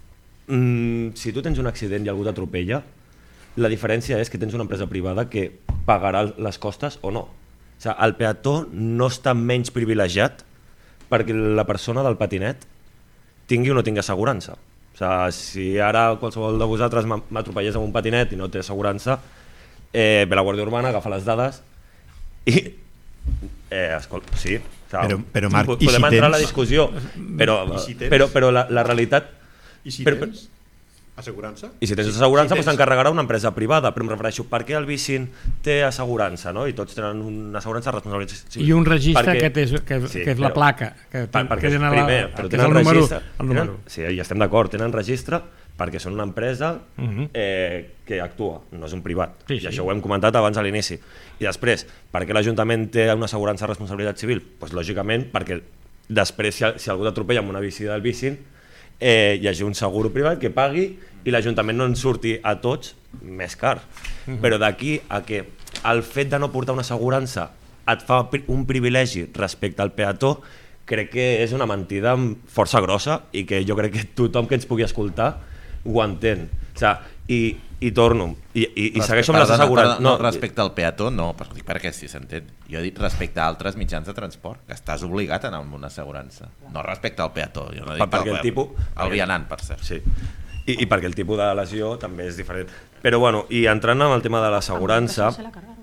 mmm, si tu tens un accident i algú t'atropella, la diferència és que tens una empresa privada que pagarà les costes o no. O sigui, el peató no està menys privilegiat perquè la persona del patinet tingui o no tingui assegurança. O sigui, si ara qualsevol de vosaltres m'atropellés amb un patinet i no té assegurança, Eh, ve la Guàrdia Urbana, agafa les dades i Eh, escolta, sí. O sea, però, però Marc, podem i si entrar tens... a la discussió, però, si tens... però, però la, la realitat... I si però, tens assegurança? I si tens assegurança, si doncs s'encarregarà una empresa privada, però em refereixo, per què el Vicin té assegurança, no? I tots tenen una assegurança de responsabilitat civil. I un registre perquè... que, és, que, sí, que és la però... placa, que, per, perquè que tenen primer, la, però que és tenen el número. registre, El número. tenen, sí, ja estem d'acord, tenen registre perquè són una empresa uh -huh. eh, que actua, no és un privat. Sí, I sí. això ho hem comentat abans a l'inici. I després, per què l'Ajuntament té una assegurança de responsabilitat civil? Pues, lògicament, perquè després, si, si algú t'atropella amb una bici del Vicin, eh, hi hagi un seguro privat que pagui i l'Ajuntament no ens surti a tots més car. Uh -huh. Però d'aquí a que el fet de no portar una assegurança et fa un privilegi respecte al peató, crec que és una mentida força grossa i que jo crec que tothom que ens pugui escoltar ho entén. O sigui, i, i torno, i, i, i segueixo amb les assegurances. No, no, respecte al peató, no, per, perquè si s'entén. Jo he dit respecte a altres mitjans de transport, que estàs obligat a anar amb una assegurança. No respecte al peató. Jo no he dit perquè el, el tipus... El vianant, per cert. Sí. I, I perquè el tipus de lesió també és diferent. Però bueno, i entrant en el tema de l'assegurança,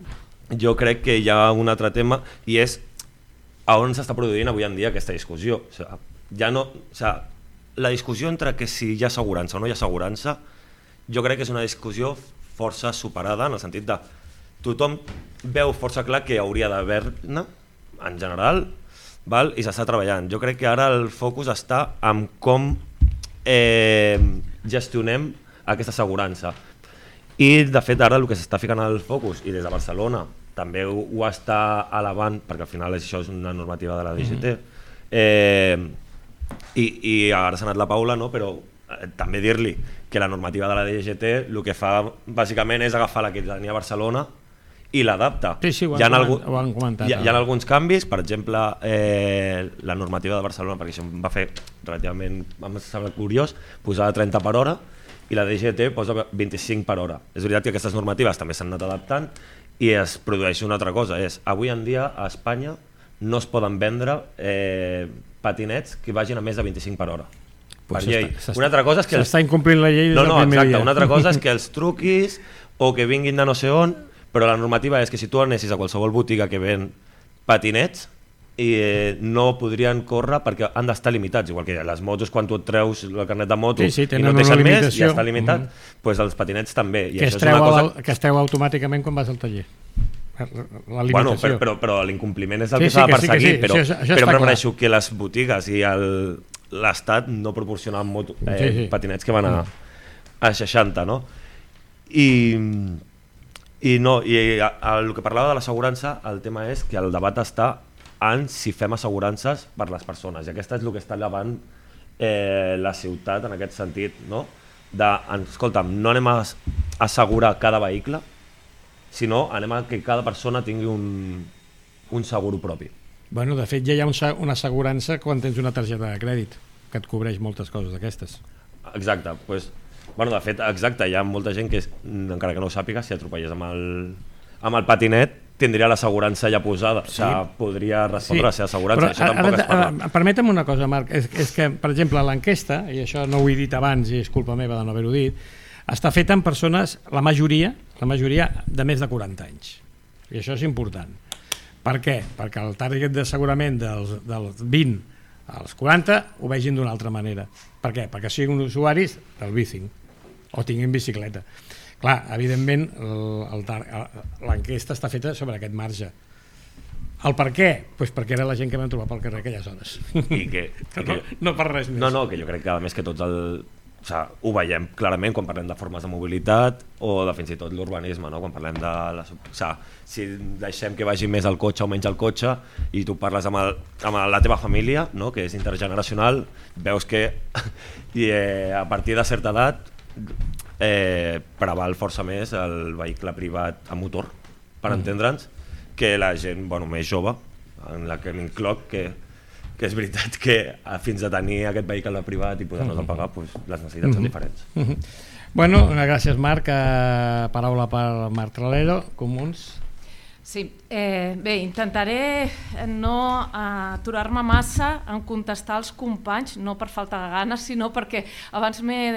jo crec que hi ha un altre tema i és a on s'està produint avui en dia aquesta discussió. O sigui, ja no, o sigui, la discussió entre que si hi ha assegurança o no hi ha assegurança, jo crec que és una discussió força superada en el sentit de tothom veu força clar que hauria d'haver-ne en general, val? I s'està treballant. Jo crec que ara el focus està en com eh, gestionem aquesta assegurança. I de fet ara el que s'està ficant al focus, i des de Barcelona també ho, ho està elevant, perquè al final això és una normativa de la D G T, eh, i, i ara s'ha anat la Paula, no? Però eh, també dir-li que la normativa de la D G T el que fa bàsicament és agafar la que tenia a Barcelona i l'adapta. Sí, sí, ho han, hi ha coment, algun, ho han comentat. Hi ha, hi ha alguns canvis, per exemple, eh, la normativa de Barcelona, perquè això em va fer relativament, em sembla curiós, posava trenta per hora i la D G T posa vint-i-cinc per hora. És veritat que aquestes normatives també s'han anat adaptant i es produeix una altra cosa, és avui en dia a Espanya no es poden vendre eh, patinets que vagin a més de vint-i-cinc per hora. Per llei. Una altra cosa és que s'està incomplint la llei des no, del no, primer exacte. dia. Una altra cosa és que els truquis o que vinguin de no sé on, però la normativa és que si tu anessis a qualsevol botiga que ven patinets i eh, no podrien córrer perquè han d'estar limitats, igual que les motos quan tu et treus el carnet de moto sí, sí, i no et deixen més i ja està limitat, mm. pues els patinets també. I que, això es és una cosa... que es treu automàticament quan vas al taller. La limitació. Bueno, però, però, però l'incompliment és el sí, que s'ha sí, de perseguir, sí, sí, però, això, això però em clar. refereixo que les botigues i l'Estat no proporcionen moto, eh, sí, sí. patinets que van a, a seixanta, no? I, i no, i a, a, el que parlava de l'assegurança, el tema és que el debat està en si fem assegurances per les persones, i aquesta és el que està llevant eh, la ciutat en aquest sentit, no? De, escolta'm, no anem a assegurar cada vehicle, sinó anem a que cada persona tingui un, un seguro propi. Bueno, de fet ja hi ha un, una assegurança quan tens una targeta de crèdit que et cobreix moltes coses d'aquestes. Exacte, pues, bueno, de fet, exacte, hi ha molta gent que, encara que no ho sàpiga, si atropelles amb el, amb el patinet, tindria l'assegurança ja posada, sí. O sigui, podria respondre sí. a la seva assegurança. Però, això tampoc ara, es parla. Permetem una cosa, Marc, és, és que, per exemple, l'enquesta, i això no ho he dit abans i és culpa meva de no haver-ho dit, està feta en persones, la majoria, la majoria de més de quaranta anys. I això és important. Per què? Perquè el target d'assegurament dels, dels vint als quaranta ho vegin d'una altra manera. Per què? Perquè siguin usuaris del bicing o tinguin bicicleta. Clar, evidentment, l'enquesta està feta sobre aquest marge. El per què? Pues perquè era la gent que vam trobar pel carrer aquelles hores. I que, que no, no per res més. No, no, que jo crec que a més que tots el... O sigui, ho veiem clarament quan parlem de formes de mobilitat o de fins i tot l'urbanisme, no? Quan parlem de... La, o sigui, si deixem que vagi més el cotxe o menys el cotxe i tu parles amb, el, amb la teva família, no? Que és intergeneracional, veus que i, eh, a partir de certa edat eh, preval força més el vehicle privat a motor, per mm. entendre'ns, que la gent bueno, més jove, en la que m'incloc, que que és veritat que fins a tenir aquest vehicle privat i poder-nos el pagar, pues, les necessitats mm-hmm. són diferents. Mm-hmm. Bueno, gràcies Marc. Eh, paraula per Marc Tralero, Comuns. Sí, eh, bé, intentaré no aturar-me massa en contestar als companys, no per falta de ganes, sinó perquè abans m'he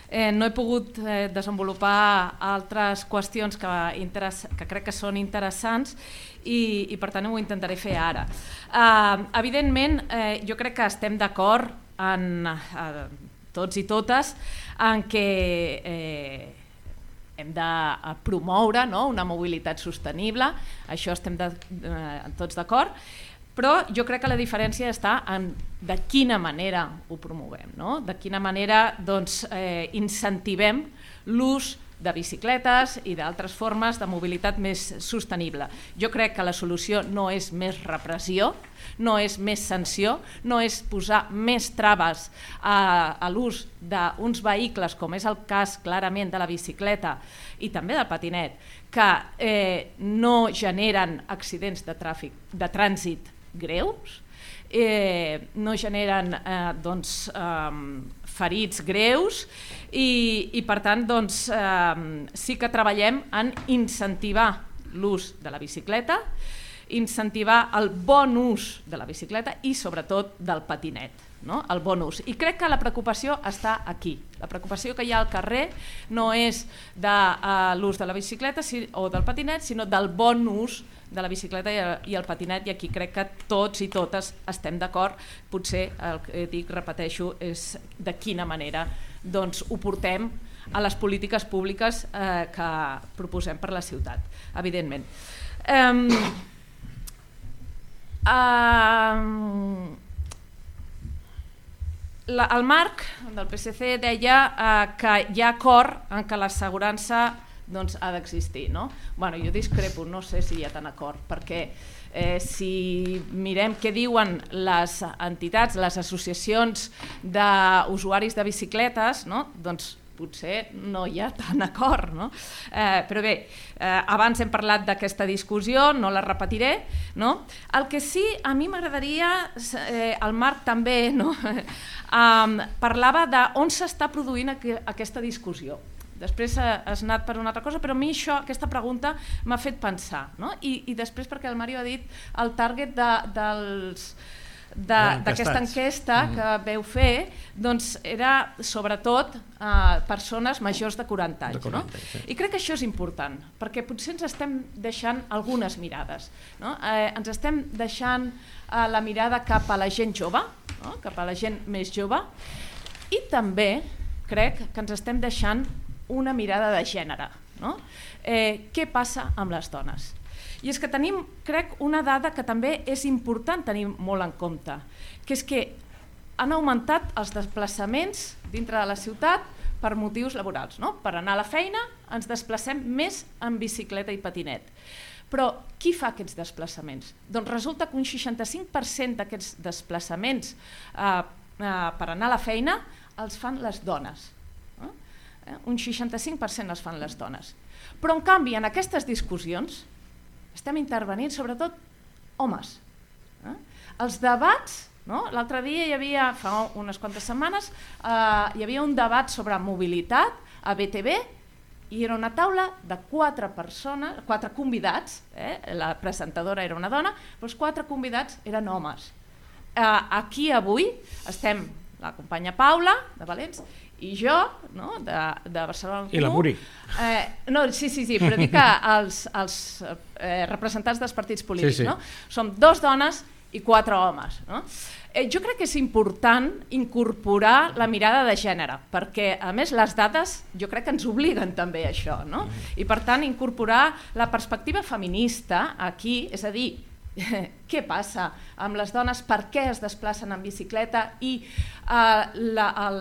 Eh, no he pogut eh, desenvolupar altres qüestions que, que crec que són interessants i, i per tant ho intentaré fer ara. Eh, evidentment, eh, jo crec que estem d'acord en eh, tots i totes en què eh, hem de promoure, no?, una mobilitat sostenible, això estem de, eh, tots d'acord, però jo crec que la diferència està en de quina manera ho promovem, no? De quina manera doncs, eh, incentivem l'ús de bicicletes i d'altres formes de mobilitat més sostenible. Jo crec que la solució no és més repressió, no és més sanció, no és posar més traves a, a l'ús d'uns vehicles, com és el cas clarament de la bicicleta i també del patinet, que eh, no generen accidents de tràfic, de trànsit greus, eh, no generen eh, doncs, eh, ferits greus i, i per tant doncs, eh, sí que treballem en incentivar l'ús de la bicicleta, incentivar el bon ús de la bicicleta i sobretot del patinet, no? El bon ús. I crec que la preocupació està aquí. La preocupació que hi ha al carrer no és de uh, l'ús de la bicicleta si, o del patinet, sinó del bon ús de la bicicleta i, i el patinet, i aquí crec que tots i totes estem d'acord. Potser el que dic, repeteixo, és de quina manera doncs, ho portem a les polítiques públiques eh, que proposem per la ciutat, evidentment. Um, um, la, el Marc del P S C deia eh, que hi ha acord en que l'assegurança doncs, ha d'existir, no? Bueno, jo discrepo, no sé si hi ha tant acord, perquè eh, si mirem què diuen les entitats, les associacions d'usuaris de bicicletes, no? Doncs potser no hi ha tant acord, no? Eh, però bé, eh, abans hem parlat d'aquesta discussió, no la repetiré, no? El que sí, a mi m'agradaria, eh, el Marc també, no? um, parlava d'on s'està produint aqu aquesta discussió. Després has anat per una altra cosa, però a mi això, aquesta pregunta m'ha fet pensar, no? I, i després perquè el Mario ha dit el target de, dels... d'aquesta enquesta que veu fer, doncs era sobretot eh, persones majors de quaranta anys. De quaranta, no? Sí. I crec que això és important, perquè potser ens estem deixant algunes mirades. No? Eh, ens estem deixant eh, la mirada cap a la gent jove, no? Cap a la gent més jove, i també crec que ens estem deixant una mirada de gènere. No? Eh, què passa amb les dones? I és que tenim, crec, una dada que també és important tenir molt en compte, que és que han augmentat els desplaçaments dintre de la ciutat per motius laborals. No? Per anar a la feina ens desplacem més en bicicleta i patinet. Però qui fa aquests desplaçaments? Doncs resulta que un seixanta-cinc per cent d'aquests desplaçaments eh, eh, per anar a la feina els fan les dones. Eh? Un seixanta-cinc per cent els fan les dones. Però en canvi, en aquestes discussions, estem intervenint sobretot homes. Eh? Els debats, no? L'altre dia hi havia, fa unes quantes setmanes, eh, hi havia un debat sobre mobilitat a B T V i era una taula de quatre persones, quatre convidats, eh? La presentadora era una dona, però els quatre convidats eren homes. Eh, aquí avui estem la companya Paula, de Valents, i jo, no, de, de Barcelona. I la Muri. Eh, no, sí, sí, sí, però dic que els, els eh, representants dels partits polítics, sí, sí. No? Som dos dones i quatre homes. No? Eh, jo crec que és important incorporar la mirada de gènere, perquè a més les dades jo crec que ens obliguen també a això, no? I per tant incorporar la perspectiva feminista aquí, és a dir, què passa amb les dones, per què es desplacen en bicicleta i eh, la, el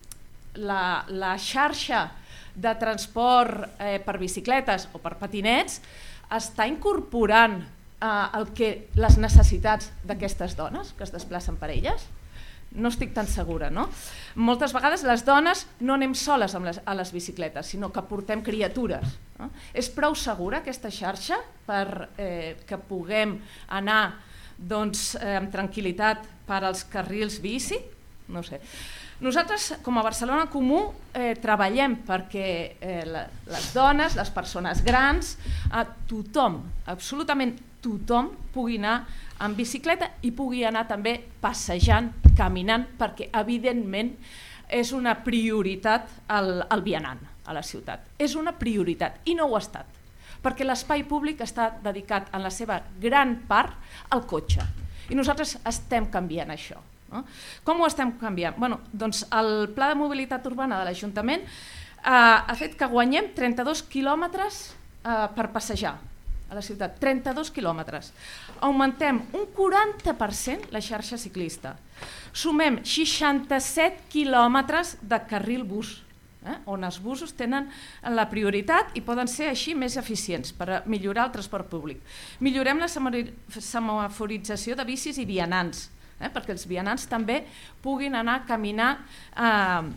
La, la xarxa de transport eh, per bicicletes o per patinets està incorporant eh, el que, les necessitats d'aquestes dones que es desplacen per elles? No estic tan segura, no? Moltes vegades les dones no anem soles amb les, a les bicicletes, sinó que portem criatures. No? És prou segura aquesta xarxa per eh, que puguem anar doncs, eh, amb tranquil·litat per als carrils bici? No sé. Nosaltres, com a Barcelona en Comú, eh, treballem perquè eh, la, les dones, les persones grans, eh, tothom, absolutament tothom, pugui anar en bicicleta i pugui anar també passejant, caminant, perquè evidentment és una prioritat el, el vianant a la ciutat. És una prioritat i no ho ha estat, perquè l'espai públic està dedicat en la seva gran part al cotxe i nosaltres estem canviant això. No? Com ho estem canviant? Bueno, doncs el Pla de Mobilitat Urbana de l'Ajuntament eh, ha fet que guanyem trenta-dos quilòmetres eh, per passejar a la ciutat, trenta-dos quilòmetres. Augmentem un quaranta per cent la xarxa ciclista. Sumem seixanta-set quilòmetres de carril bus, eh, on els busos tenen la prioritat i poden ser així més eficients per millorar el transport públic. Millorem la semaforització de bicis i vianants, eh, perquè els vianants també puguin anar a caminar eh,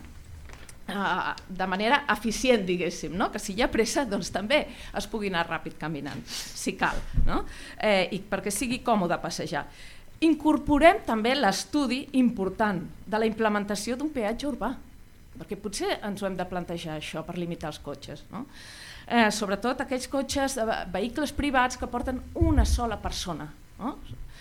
de manera eficient, diguéssim, no? Que si hi ha pressa, doncs també es pugui anar ràpid caminant, si cal, no? eh, i perquè sigui còmode passejar. Incorporem també l'estudi important de la implementació d'un peatge urbà, perquè potser ens ho hem de plantejar això per limitar els cotxes, no? eh, sobretot aquells cotxes, de vehicles privats que porten una sola persona, no?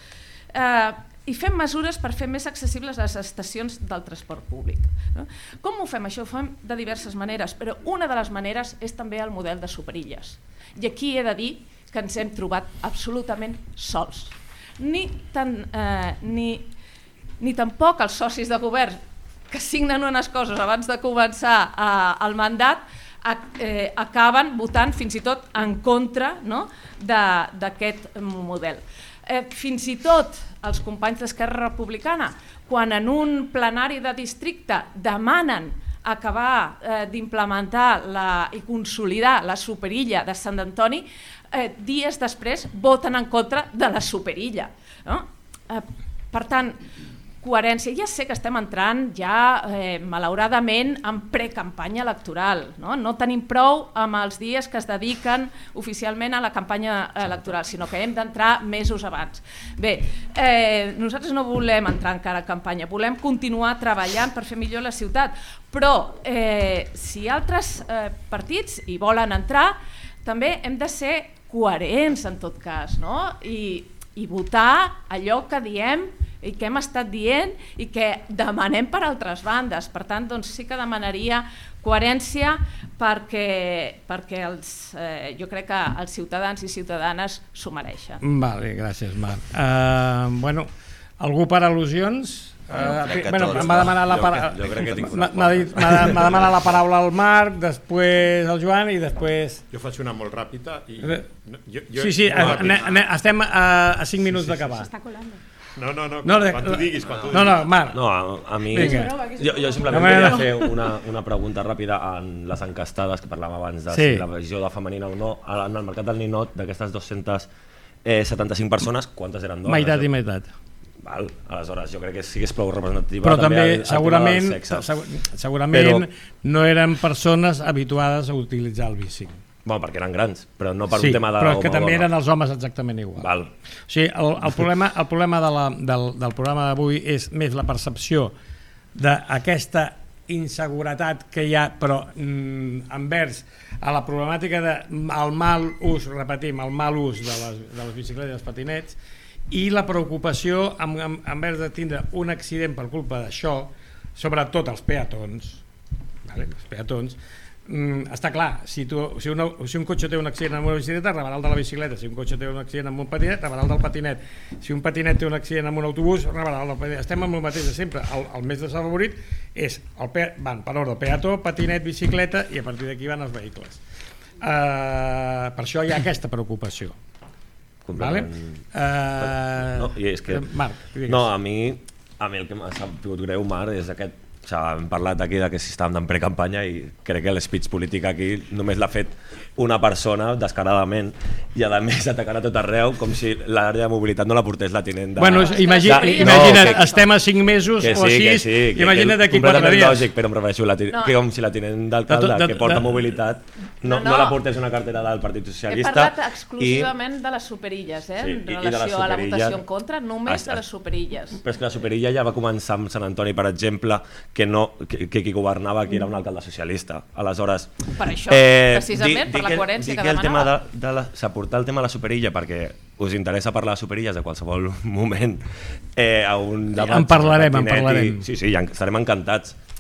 Eh, i fem mesures per fer més accessibles les estacions del transport públic. No? Com ho fem? Això ho fem de diverses maneres, però una de les maneres és també el model de superilles. I aquí he de dir que ens hem trobat absolutament sols. Ni, tan, eh, ni, ni tampoc els socis de govern que signen unes coses abans de començar eh, el mandat eh, acaben votant fins i tot en contra, no? d'aquest model. Eh, fins i tot els companys d'Esquerra Republicana, quan en un plenari de districte demanen acabar eh, d'implementar i consolidar la superilla de Sant Antoni, eh, dies després voten en contra de la superilla. No? Eh, per tant, coherència. Ja sé que estem entrant ja, eh, malauradament, en precampanya electoral. No? no tenim prou amb els dies que es dediquen oficialment a la campanya electoral, sinó que hem d'entrar mesos abans. Bé, eh, nosaltres no volem entrar encara en campanya, volem continuar treballant per fer millor la ciutat, però eh, si altres eh, partits hi volen entrar, també hem de ser coherents en tot cas, no? I, i votar allò que diem i que hem estat dient i que demanem per altres bandes. Per tant, doncs sí que demanaria coherència perquè, perquè els, eh, jo crec que els ciutadans i ciutadanes s'ho mereixen. Vale, gràcies, Marc. Uh, bueno, algú per al·lusions? Uh, bueno, m'ha demanat la paraula. Jo crec que tinc una M'ha demanat la paraula al Marc, després el Joan i després... Jo faig una molt ràpida i... Jo, jo sí, sí, a, a, estem a, a cinc minuts sí, sí, d'acabar. S'està colant. No, no, no, no quan tu diguis, quan tu diguis. No, no, Marc. No, a, a mi... Vinga. Jo, jo simplement no, volia no. fer una, una pregunta ràpida en les encastades que parlàvem abans de sí. si la visió de femenina o no. En el mercat del ninot, d'aquestes dues-centes setanta-cinc persones, quantes eren dones? Meitat i meitat. Val, aleshores jo crec que sí que és prou representativa. Però també, també el, el segurament, segurament Però... no eren persones habituades a utilitzar el bici. Bueno, perquè eren grans, però no per sí, un tema de... però que també eren els homes exactament igual. Val. O sigui, el, el problema, el problema de la, del, del programa d'avui és més la percepció d'aquesta inseguretat que hi ha, però mm, envers a la problemàtica del mal ús, repetim, el mal ús de les, de les bicicletes i els patinets, i la preocupació amb, amb, envers de tindre un accident per culpa d'això, sobretot els peatons, vale? els peatons, mm, està clar, si, tu, si, una, si un cotxe té un accident amb una bicicleta, rebrà el de la bicicleta, si un cotxe té un accident amb un patinet, rebrà el del patinet, si un patinet té un accident amb un autobús, rebrà el del patinet. Estem amb el mateix de sempre, el, el més desafavorit és, el pe, van per ordre, peató, patinet, bicicleta, i a partir d'aquí van els vehicles. Uh, per això hi ha aquesta preocupació. Vale? Uh, no, i és que, Marc, no, a mi, a mi el que m'ha sabut greu, Marc, és aquest, o sigui, hem parlat aquí de que si estàvem en precampanya i crec que l'espeech polític aquí només l'ha fet una persona descaradament i a més atacant a tot arreu com si l'àrea de mobilitat no la portés la tinent de... Bueno, imagina, de... imagina't, no, que... estem a cinc mesos sí, o sis, sí, imagina't d'aquí quatre dies. Lògic, però em refereixo la tin... no. que com si la tinent d'alcalde que porta de... mobilitat no, no, no. no la portés una cartera del Partit Socialista. He parlat exclusivament i... de les superilles, eh? Sí, en relació a la votació en contra, només de les superilles. Però és que la superilla ja va començar amb Sant Antoni, per exemple, que, no, que, que qui governava aquí era un alcalde socialista. Aleshores... Per això, eh, precisament, per la coherència que demanava. Tema de, de la, s'aportar el tema de la superilla perquè us interessa parlar de superilles de qualsevol moment eh, a un debat. En parlarem, en parlarem. I, sí, sí, ja estarem encantats.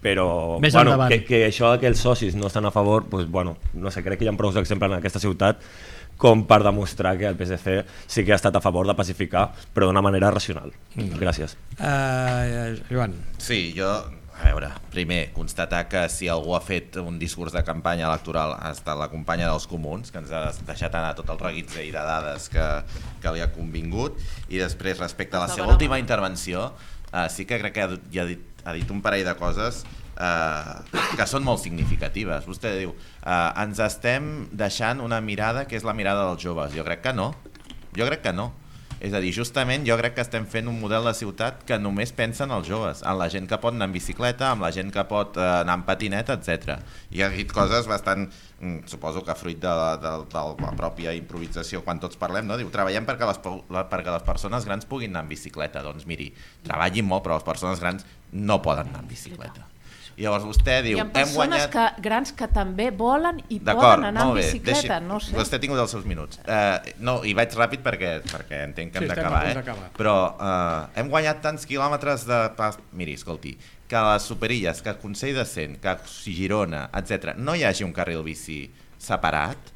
però Més bueno, endavant. que, que això que els socis no estan a favor, doncs, bueno, no sé, crec que hi ha prou exemples en aquesta ciutat com per demostrar que el P S C sí que ha estat a favor de pacificar, però d'una manera racional. Gràcies. Uh, Joan. Sí, jo, a veure, primer, constatar que si algú ha fet un discurs de campanya electoral ha estat la companya dels Comuns, que ens ha deixat anar tot el reguitzell de dades que, que li ha convingut, i després, respecte a la seva última intervenció, uh, sí que crec que ha dit, ha dit un parell de coses Uh, que són molt significatives. Vostè diu, uh, ens estem deixant una mirada que és la mirada dels joves. Jo crec que no. Jo crec que no. És a dir, justament jo crec que estem fent un model de ciutat que només pensa en els joves, en la gent que pot anar en bicicleta, en la gent que pot uh, anar en patineta, etcètera. I ha dit coses bastant, mm, suposo que fruit de la, de, de la pròpia improvisació quan tots parlem, no? Diu, treballem perquè les, perquè les persones grans puguin anar en bicicleta. Doncs miri, treballin molt, però les persones grans no poden anar en bicicleta. I llavors vostè diu, hi ha hem persones guanyat... que, grans que també volen i poden anar en bicicleta, deixi... no sé. Vostè ha tingut els seus minuts. Uh, no, i vaig ràpid perquè, perquè entenc que Sí, hem estem d'acabar, a punt eh? d'acabar. Però uh, hem guanyat tants quilòmetres de pas... Miri, escolti, que a les Superilles, que a Consell de Cent, que a Girona, etcètera, no hi hagi un carril bici separat,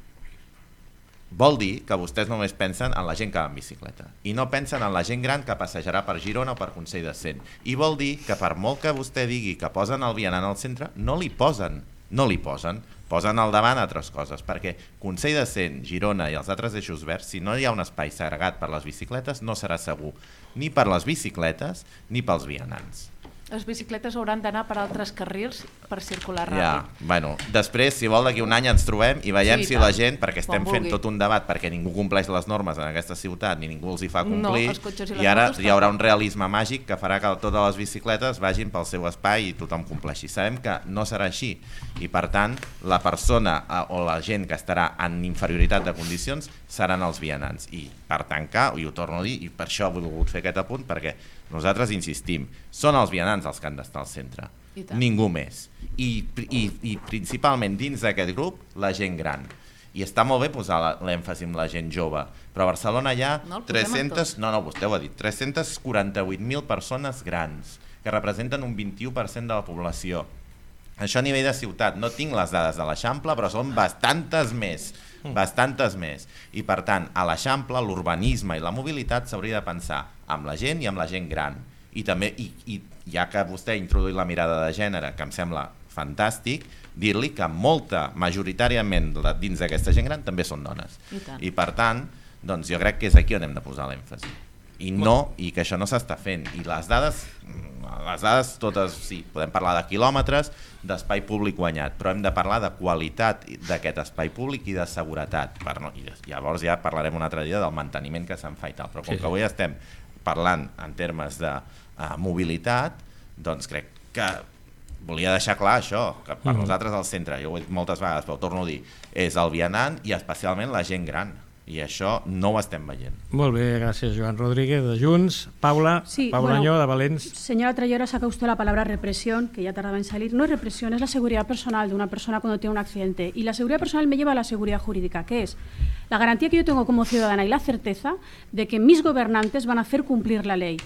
vol dir que vostès només pensen en la gent que va en bicicleta i no pensen en la gent gran que passejarà per Girona o per Consell de Cent. I vol dir que per molt que vostè digui que posen el vianant al centre, no li posen, no li posen, posen al davant altres coses, perquè Consell de Cent, Girona i els altres eixos verds, si no hi ha un espai segregat per les bicicletes, no serà segur ni per les bicicletes ni pels vianants. Les bicicletes hauran d'anar per altres carrils per circular ràpid. Ja, bueno, després, si vol, d'aquí un any ens trobem i veiem Sí, si tant. la gent, perquè estem Quan fent vulgui. tot un debat, perquè ningú compleix les normes en aquesta ciutat, ni ningú els hi fa complir, No, els cotxes i les i ara motos hi haurà tampoc. un realisme màgic que farà que totes les bicicletes vagin pel seu espai i tothom compleixi. Sabem que no serà així, i per tant, la persona eh, o la gent que estarà en inferioritat de condicions seran els vianants. I per tancar, i ho torno a dir, i per això he volgut fer aquest apunt, perquè nosaltres insistim, són els vianants els que han d'estar al centre, I tant. ningú més. I, i, i principalment dins d'aquest grup, la gent gran. I està molt bé posar la- l'èmfasi en la gent jove, però a Barcelona hi ha No, el posem en tres-centes, tots. no, no, vostè ho ha dit, tres-centes quaranta-vuit mil persones grans, que representen un vint-i-u per cent de la població. Això a nivell de ciutat, no tinc les dades de l'Eixample, però són bastantes més, bastantes més. I per tant, a l'Eixample, l'urbanisme i la mobilitat s'hauria de pensar amb la gent i amb la gent gran. I també, i, i ja que vostè ha introduït la mirada de gènere, que em sembla fantàstic, dir-li que molta, majoritàriament de- dins d'aquesta gent gran també són dones. I tant. I per tant, doncs jo crec que és aquí on hem de posar l'èmfasi. I no, i que això no s'està fent. I les dades, les dades totes, sí, podem parlar de quilòmetres, d'espai públic guanyat, però hem de parlar de qualitat d'aquest espai públic i de seguretat. Per no, i llavors ja parlarem un altre dia del manteniment que se'n fa i tal, però com Sí, que sí. avui estem parlant en termes de uh, mobilitat, doncs crec que volia deixar clar això, que per Mhm. nosaltres el centre, jo ho he dit moltes vegades, però ho torno a dir, és el vianant i especialment la gent gran. I això no ho estem veient. Molt bé, gràcies Joan Rodríguez de Junts. Paula, Sí, Paula bueno, Añó de Valens. Señora Trayero, saca usted la palabra represión, que ya tardaba en salir. No es represión, es la seguridad personal de una persona cuando tiene un accidente. Y la seguridad personal me lleva a la seguridad jurídica, que es la garantía que yo tengo como ciudadana y la certeza de que mis gobernantes van a hacer cumplir la ley.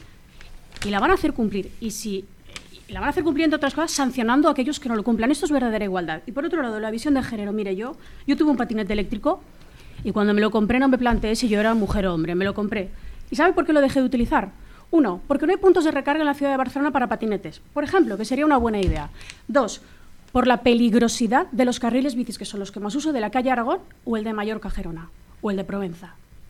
Y la van a hacer cumplir. Y si y la van a hacer cumplir, entre otras cosas, sancionando a aquellos que no lo cumplan. Esto es verdadera igualdad. Y por otro lado, la visión de género. Mire, yo, yo tuve un patinete eléctrico y cuando me lo compré no me planteé si yo era mujer o hombre. Me lo compré. ¿Y sabe por qué lo dejé de utilizar? Uno, porque no hay puntos de recarga en la ciudad de Barcelona para patinetes, por ejemplo, que sería una buena idea. Dos, por la peligrosidad de los carriles bicis, que son los que más uso, de la calle Aragón o el de Mallorca-Gerona o el de Provenza.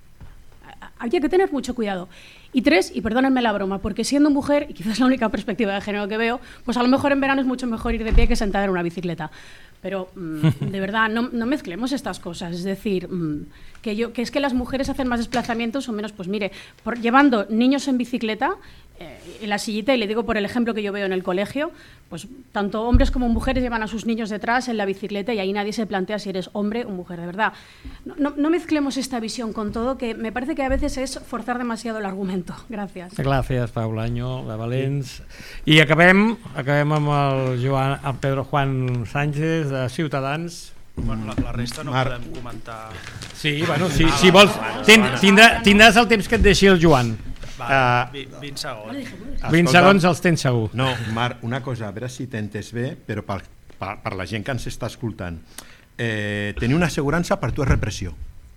Habría que tener mucho cuidado. Y tres, y perdónenme la broma, porque siendo mujer, y quizás es la única perspectiva de género que veo, pues a lo mejor en verano es mucho mejor ir de pie que sentada en una bicicleta. Pero mmm, de verdad, no, no mezclemos estas cosas. Es decir, mmm, que, yo, que es que las mujeres hacen más desplazamientos o menos, pues mire, por, llevando niños en bicicleta, eh, en la sillita, y le digo por el ejemplo que yo veo en el colegio, pues tanto hombres como mujeres llevan a sus niños detrás en la bicicleta y ahí nadie se plantea si eres hombre o mujer, de verdad. No, no, no mezclemos esta visión con todo, que me parece que a veces es forzar demasiado el argumento. Gràcies. Gràcies, Paula Añó, de Valens. I acabem, acabem amb el, Joan, el Pedro Juan Sánchez, de Ciutadans. Bueno, la, la resta no Mar- podem comentar. Sí, bueno, si, si vols, ten, tindrà, tindràs el temps que et deixi el Joan. Va, vint segons. vint segons els tens segur. No, Marc, una cosa, a veure si t'he entès bé, però per, per, per la gent que ens està escoltant. Eh, tenir una assegurança per tu és repressió.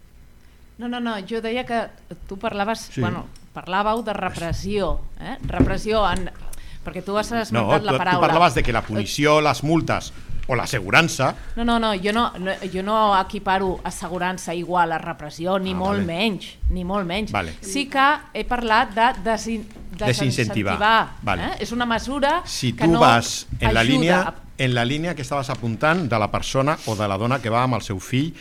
No, no, no, jo deia que tu parlaves, Sí. bueno, parlàveu de repressió, eh? Repressió, en, perquè tu has esmentat No, la tu, paraula. tu parlaves de que la punició, les multes o l'assegurança... No, no, no, jo no, no, jo no equiparo assegurança igual a repressió, ni Ah, molt vale. menys, ni molt menys. Vale. Sí que he parlat de desin, Desincentivar. desincentivar. Vale. Eh? És una mesura Si que tu no vas en la, ajuda línia, a- en la línia que estaves apuntant de la persona o de la dona que va amb el seu fill,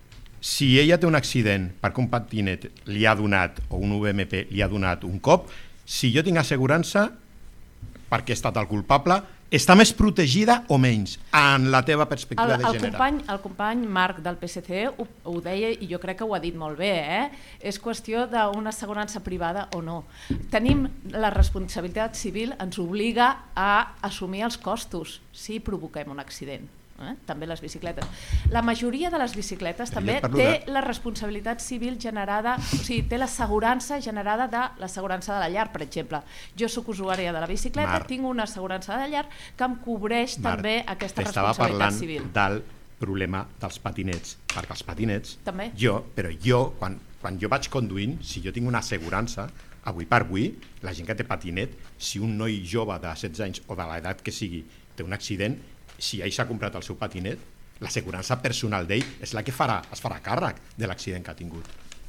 si ella té un accident perquè un patinet li ha donat, o un U M P li ha donat un cop, si jo tinc assegurança perquè he estat el culpable, està més protegida o menys en la teva perspectiva El, de el, gènere? company, el company Marc del P S C ho, ho deia i jo crec que ho ha dit molt bé, eh? És qüestió d'una assegurança privada o no. Tenim la responsabilitat civil, ens obliga a assumir els costos si provoquem un accident. Eh? També les bicicletes. La majoria de les bicicletes Però també jo parlo té de- la responsabilitat civil generada, o sigui, té l'assegurança generada de l'assegurança de la llar, per exemple. Jo sóc usuària de la bicicleta, Marc. tinc una assegurança de llar que em cobreix Marc, també aquesta t'estava responsabilitat parlant civil. del problema dels patinets, perquè els patinets, També. jo, però jo, quan, quan jo vaig conduint, si jo tinc una assegurança, avui per avui, la gent que té patinet, si un noi jove de setze anys o de l'edat que sigui té un accident, si ell s'ha comprat el seu patinet, l'assegurança personal d'ell és la que farà, es farà càrrec de l'accident que ha tingut.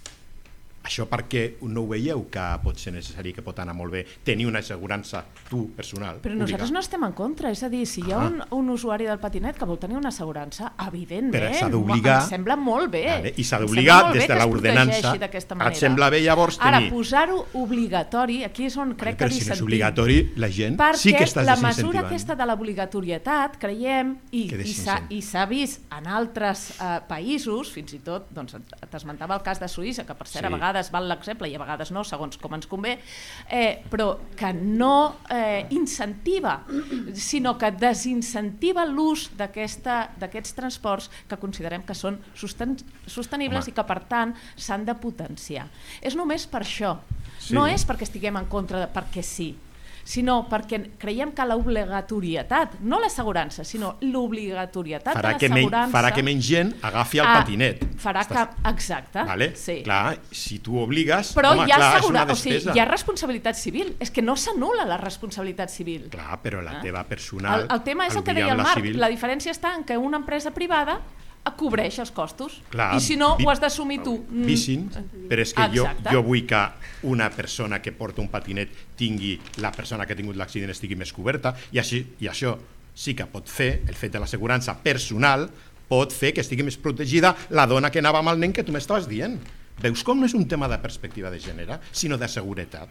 Això perquè no ho veieu que pot ser necessari, que pot anar molt bé tenir una assegurança tu personal? Però nosaltres no estem en contra, és a dir, si hi ha Ah. un, un usuari del patinet que vol tenir una assegurança, evidentment, Però s'ha d'obligar- em sembla molt bé. Vale, i s'ha Em d'obligar sembla molt des bé de que es l'ordenança. protegeixi d'aquesta Et manera. sembla bé llavors Ara, tenir- posar-ho obligatori, aquí és on crec Però que si no és dissentim. obligatori, la gent Perquè sí que estàs la mesura desincentivant. aquesta de l'obligatorietat, creiem, i, Que i s'ha desincentiva. i s'ha vist en altres eh, països, fins i tot, doncs, t'esmentava el cas de Suïssa, que per cert Sí. a vegades val l'exemple i a vegades no, segons com ens convé, eh, però que no eh, incentiva, sinó que desincentiva l'ús d'aquesta- d'aquests transports que considerem que són sosten sostenibles Home. i que per tant s'han de potenciar. És només per això, Sí. no és perquè estiguem en contra de perquè sí, sinó perquè creiem que l'obligatorietat, no l'assegurança, sinó l'obligatorietat de farà que, menys, l'assegurança farà que menys gent agafi el ah, patinet. farà Estàs- que, exacte, Vale? sí. Clar, si tu obligues, Però home, hi ha, clar, és assegura... una o sigui, despesa. hi ha responsabilitat civil, és que no s'anul·la la responsabilitat civil. Clar, però la Ah. teva personal... El, el tema és el que potser deia amb el la Marc, civil- la diferència està en que una empresa privada cobreix els costos. Clar, I si no, vi- ho has d'assumir tu. Mm. Vicin, però és que jo, Exacte. jo vull que una persona que porta un patinet tingui, la persona que ha tingut l'accident estigui més coberta, i, així, i això sí que pot fer, el fet de l'assegurança personal, pot fer que estigui més protegida la dona que anava amb el nen que tu m'estaves dient. Veus com no és un tema de perspectiva de gènere, sinó de seguretat?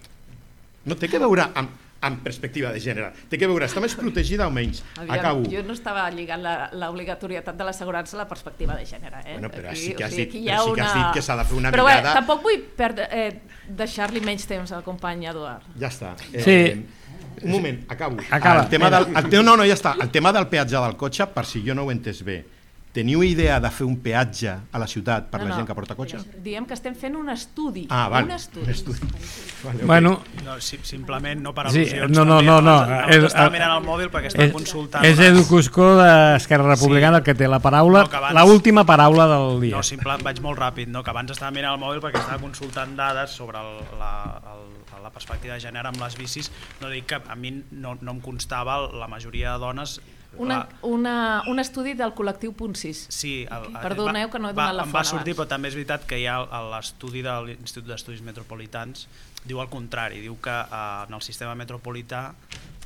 No té que veure amb, amb perspectiva de gènere, té que veure, està més protegida o menys. Aviam, Acabo. jo no estava lligant la- l'obligatorietat de l'assegurança a la perspectiva de gènere. Eh? Bueno, però Aquí, sí que o has sigui, dit- aquí hi però ha sí que has una- dit que s'ha de fer una però mirada- Bé, tampoc vull perdre, eh, deixar-li menys temps al company Eduard. Ja està. Sí. Eh, un moment, acabo. Acaba. El tema del, el tema, no, no, ja està. El tema del peatge del cotxe, per si jo no ho he entès bé, teniu idea de fer un peatge a la ciutat per No, la no. gent que porta cotxe? Diem que estem fent un estudi. Ah, val. Un estudi. Un estudi. Vale, ok. Bueno, No, si, simplement no per Sí, al·lusions. no, no, també, no, no, abans- abans és- estava eh, mirant el mòbil perquè estava és, consultant... és unes- Edu Cuscó d'Esquerra Republicana el que té la paraula, No, que abans- la última paraula del dia. No, simple, vaig molt ràpid, no, que abans estava mirant el mòbil perquè estava consultant dades sobre el, la, el, la perspectiva de gènere amb les bicis. No dic que a mi no, no em constava la majoria de dones... Una, la, una, un estudi del col·lectiu Punt sis. Sí, el, Perdoneu que no he va, donat la em va font sortir, abans. però també és veritat que hi ha l'estudi de l'Institut d'Estudis Metropolitans, diu el contrari, diu que eh, en el sistema metropolità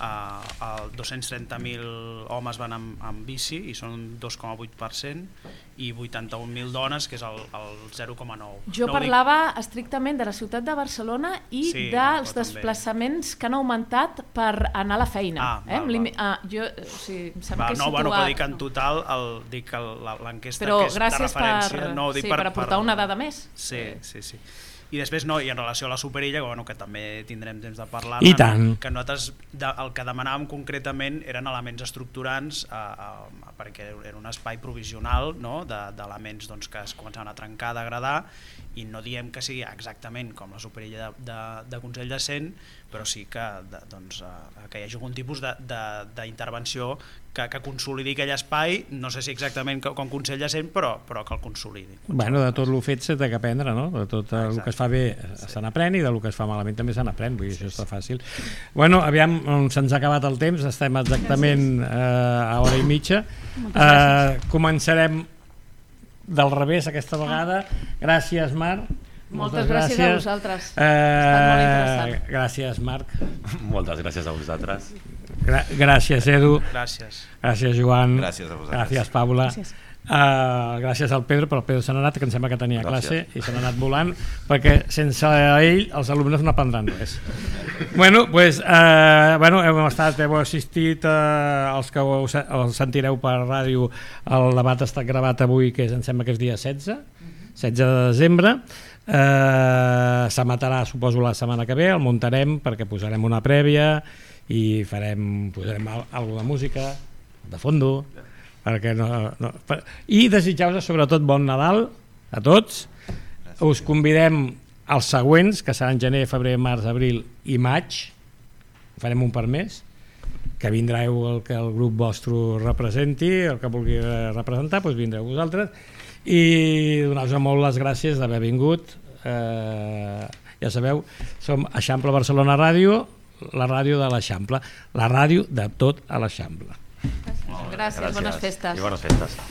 eh, el dos-cents trenta mil homes van amb, amb bici i són un dos coma vuit per cent i vuitanta-un mil dones, que és el, el zero coma nou. Jo No ho dic- parlava estrictament de la ciutat de Barcelona i Sí, dels però també. desplaçaments que han augmentat per anar a la feina. Ah, eh? val, Limi- val. ah, jo, o sigui, em sembla Va, que he no, bueno, però situat- dic en total, el, dic el- la- l'enquesta Però que és de gràcies referència... per, no, ho dic sí, per aportar una dada més. Sí, sí, sí. I després no, i en relació a la Superilla, que, bueno, que també tindrem temps de parlar, I tant. que nosaltres de, el que demanàvem concretament eren elements estructurants a, a, a, perquè era un espai provisional, no? d'elements doncs, que es començaven a trencar, a degradar, i no diem que sigui exactament com la Superilla de, de, de Consell de Cent, però sí que, de, doncs, uh, que hi hagi algun tipus d'intervenció que, que consolidi aquell espai, no sé si exactament com Consell de Cent, però, però que el consolidi. Bueno, de tot el fet s'ha de aprendre, no? De tot el Exacte. que es fa bé sí. se n'aprèn i del que es fa malament també se n'aprèn, vull dir, sí, això està fàcil. Bueno, aviam, se'ns ha acabat el temps, estem exactament eh, a hora i mitja. Eh, començarem del revés aquesta vegada. Gràcies, Marc. Moltes, Moltes gràcies, gràcies a vosaltres. Eh, ha estat molt interessant. Gràcies, Marc. Moltes gràcies a vosaltres. Gra gràcies, Edu. Gràcies. Gràcies, Joan. Gràcies a vosaltres. Gràcies, Paula. Gràcies. Uh, gràcies al Pedro, però el Pedro se n'ha anat, que em sembla que tenia Gràcies. classe i se n'ha anat volant, perquè sense ell els alumnes no aprendran res. Bueno, pues, uh, bueno, hem estat, heu assistit, uh, els que ho, ho sentireu per ràdio, el debat ha estat gravat avui, que és, em sembla que és dia setze, setze de desembre. Uh, s'emetrà, suposo, la setmana que ve, el muntarem perquè posarem una prèvia i farem, posarem alguna de música de fondo, perquè no, no, per... i desitjar-vos sobretot bon Nadal a tots. Gràcies. Us convidem als següents, que seran gener, febrer, març, abril i maig, farem un per mes, que vindreu el que el grup vostre representi, el que vulgui representar, doncs vindreu vosaltres, i donar-vos molt les gràcies d'haver vingut. Eh, ja sabeu, som Eixample Barcelona Ràdio, la ràdio de l'Eixample, la ràdio de tot a l'Eixample. Gràcies, Gràcies, bones festes. I bones festes.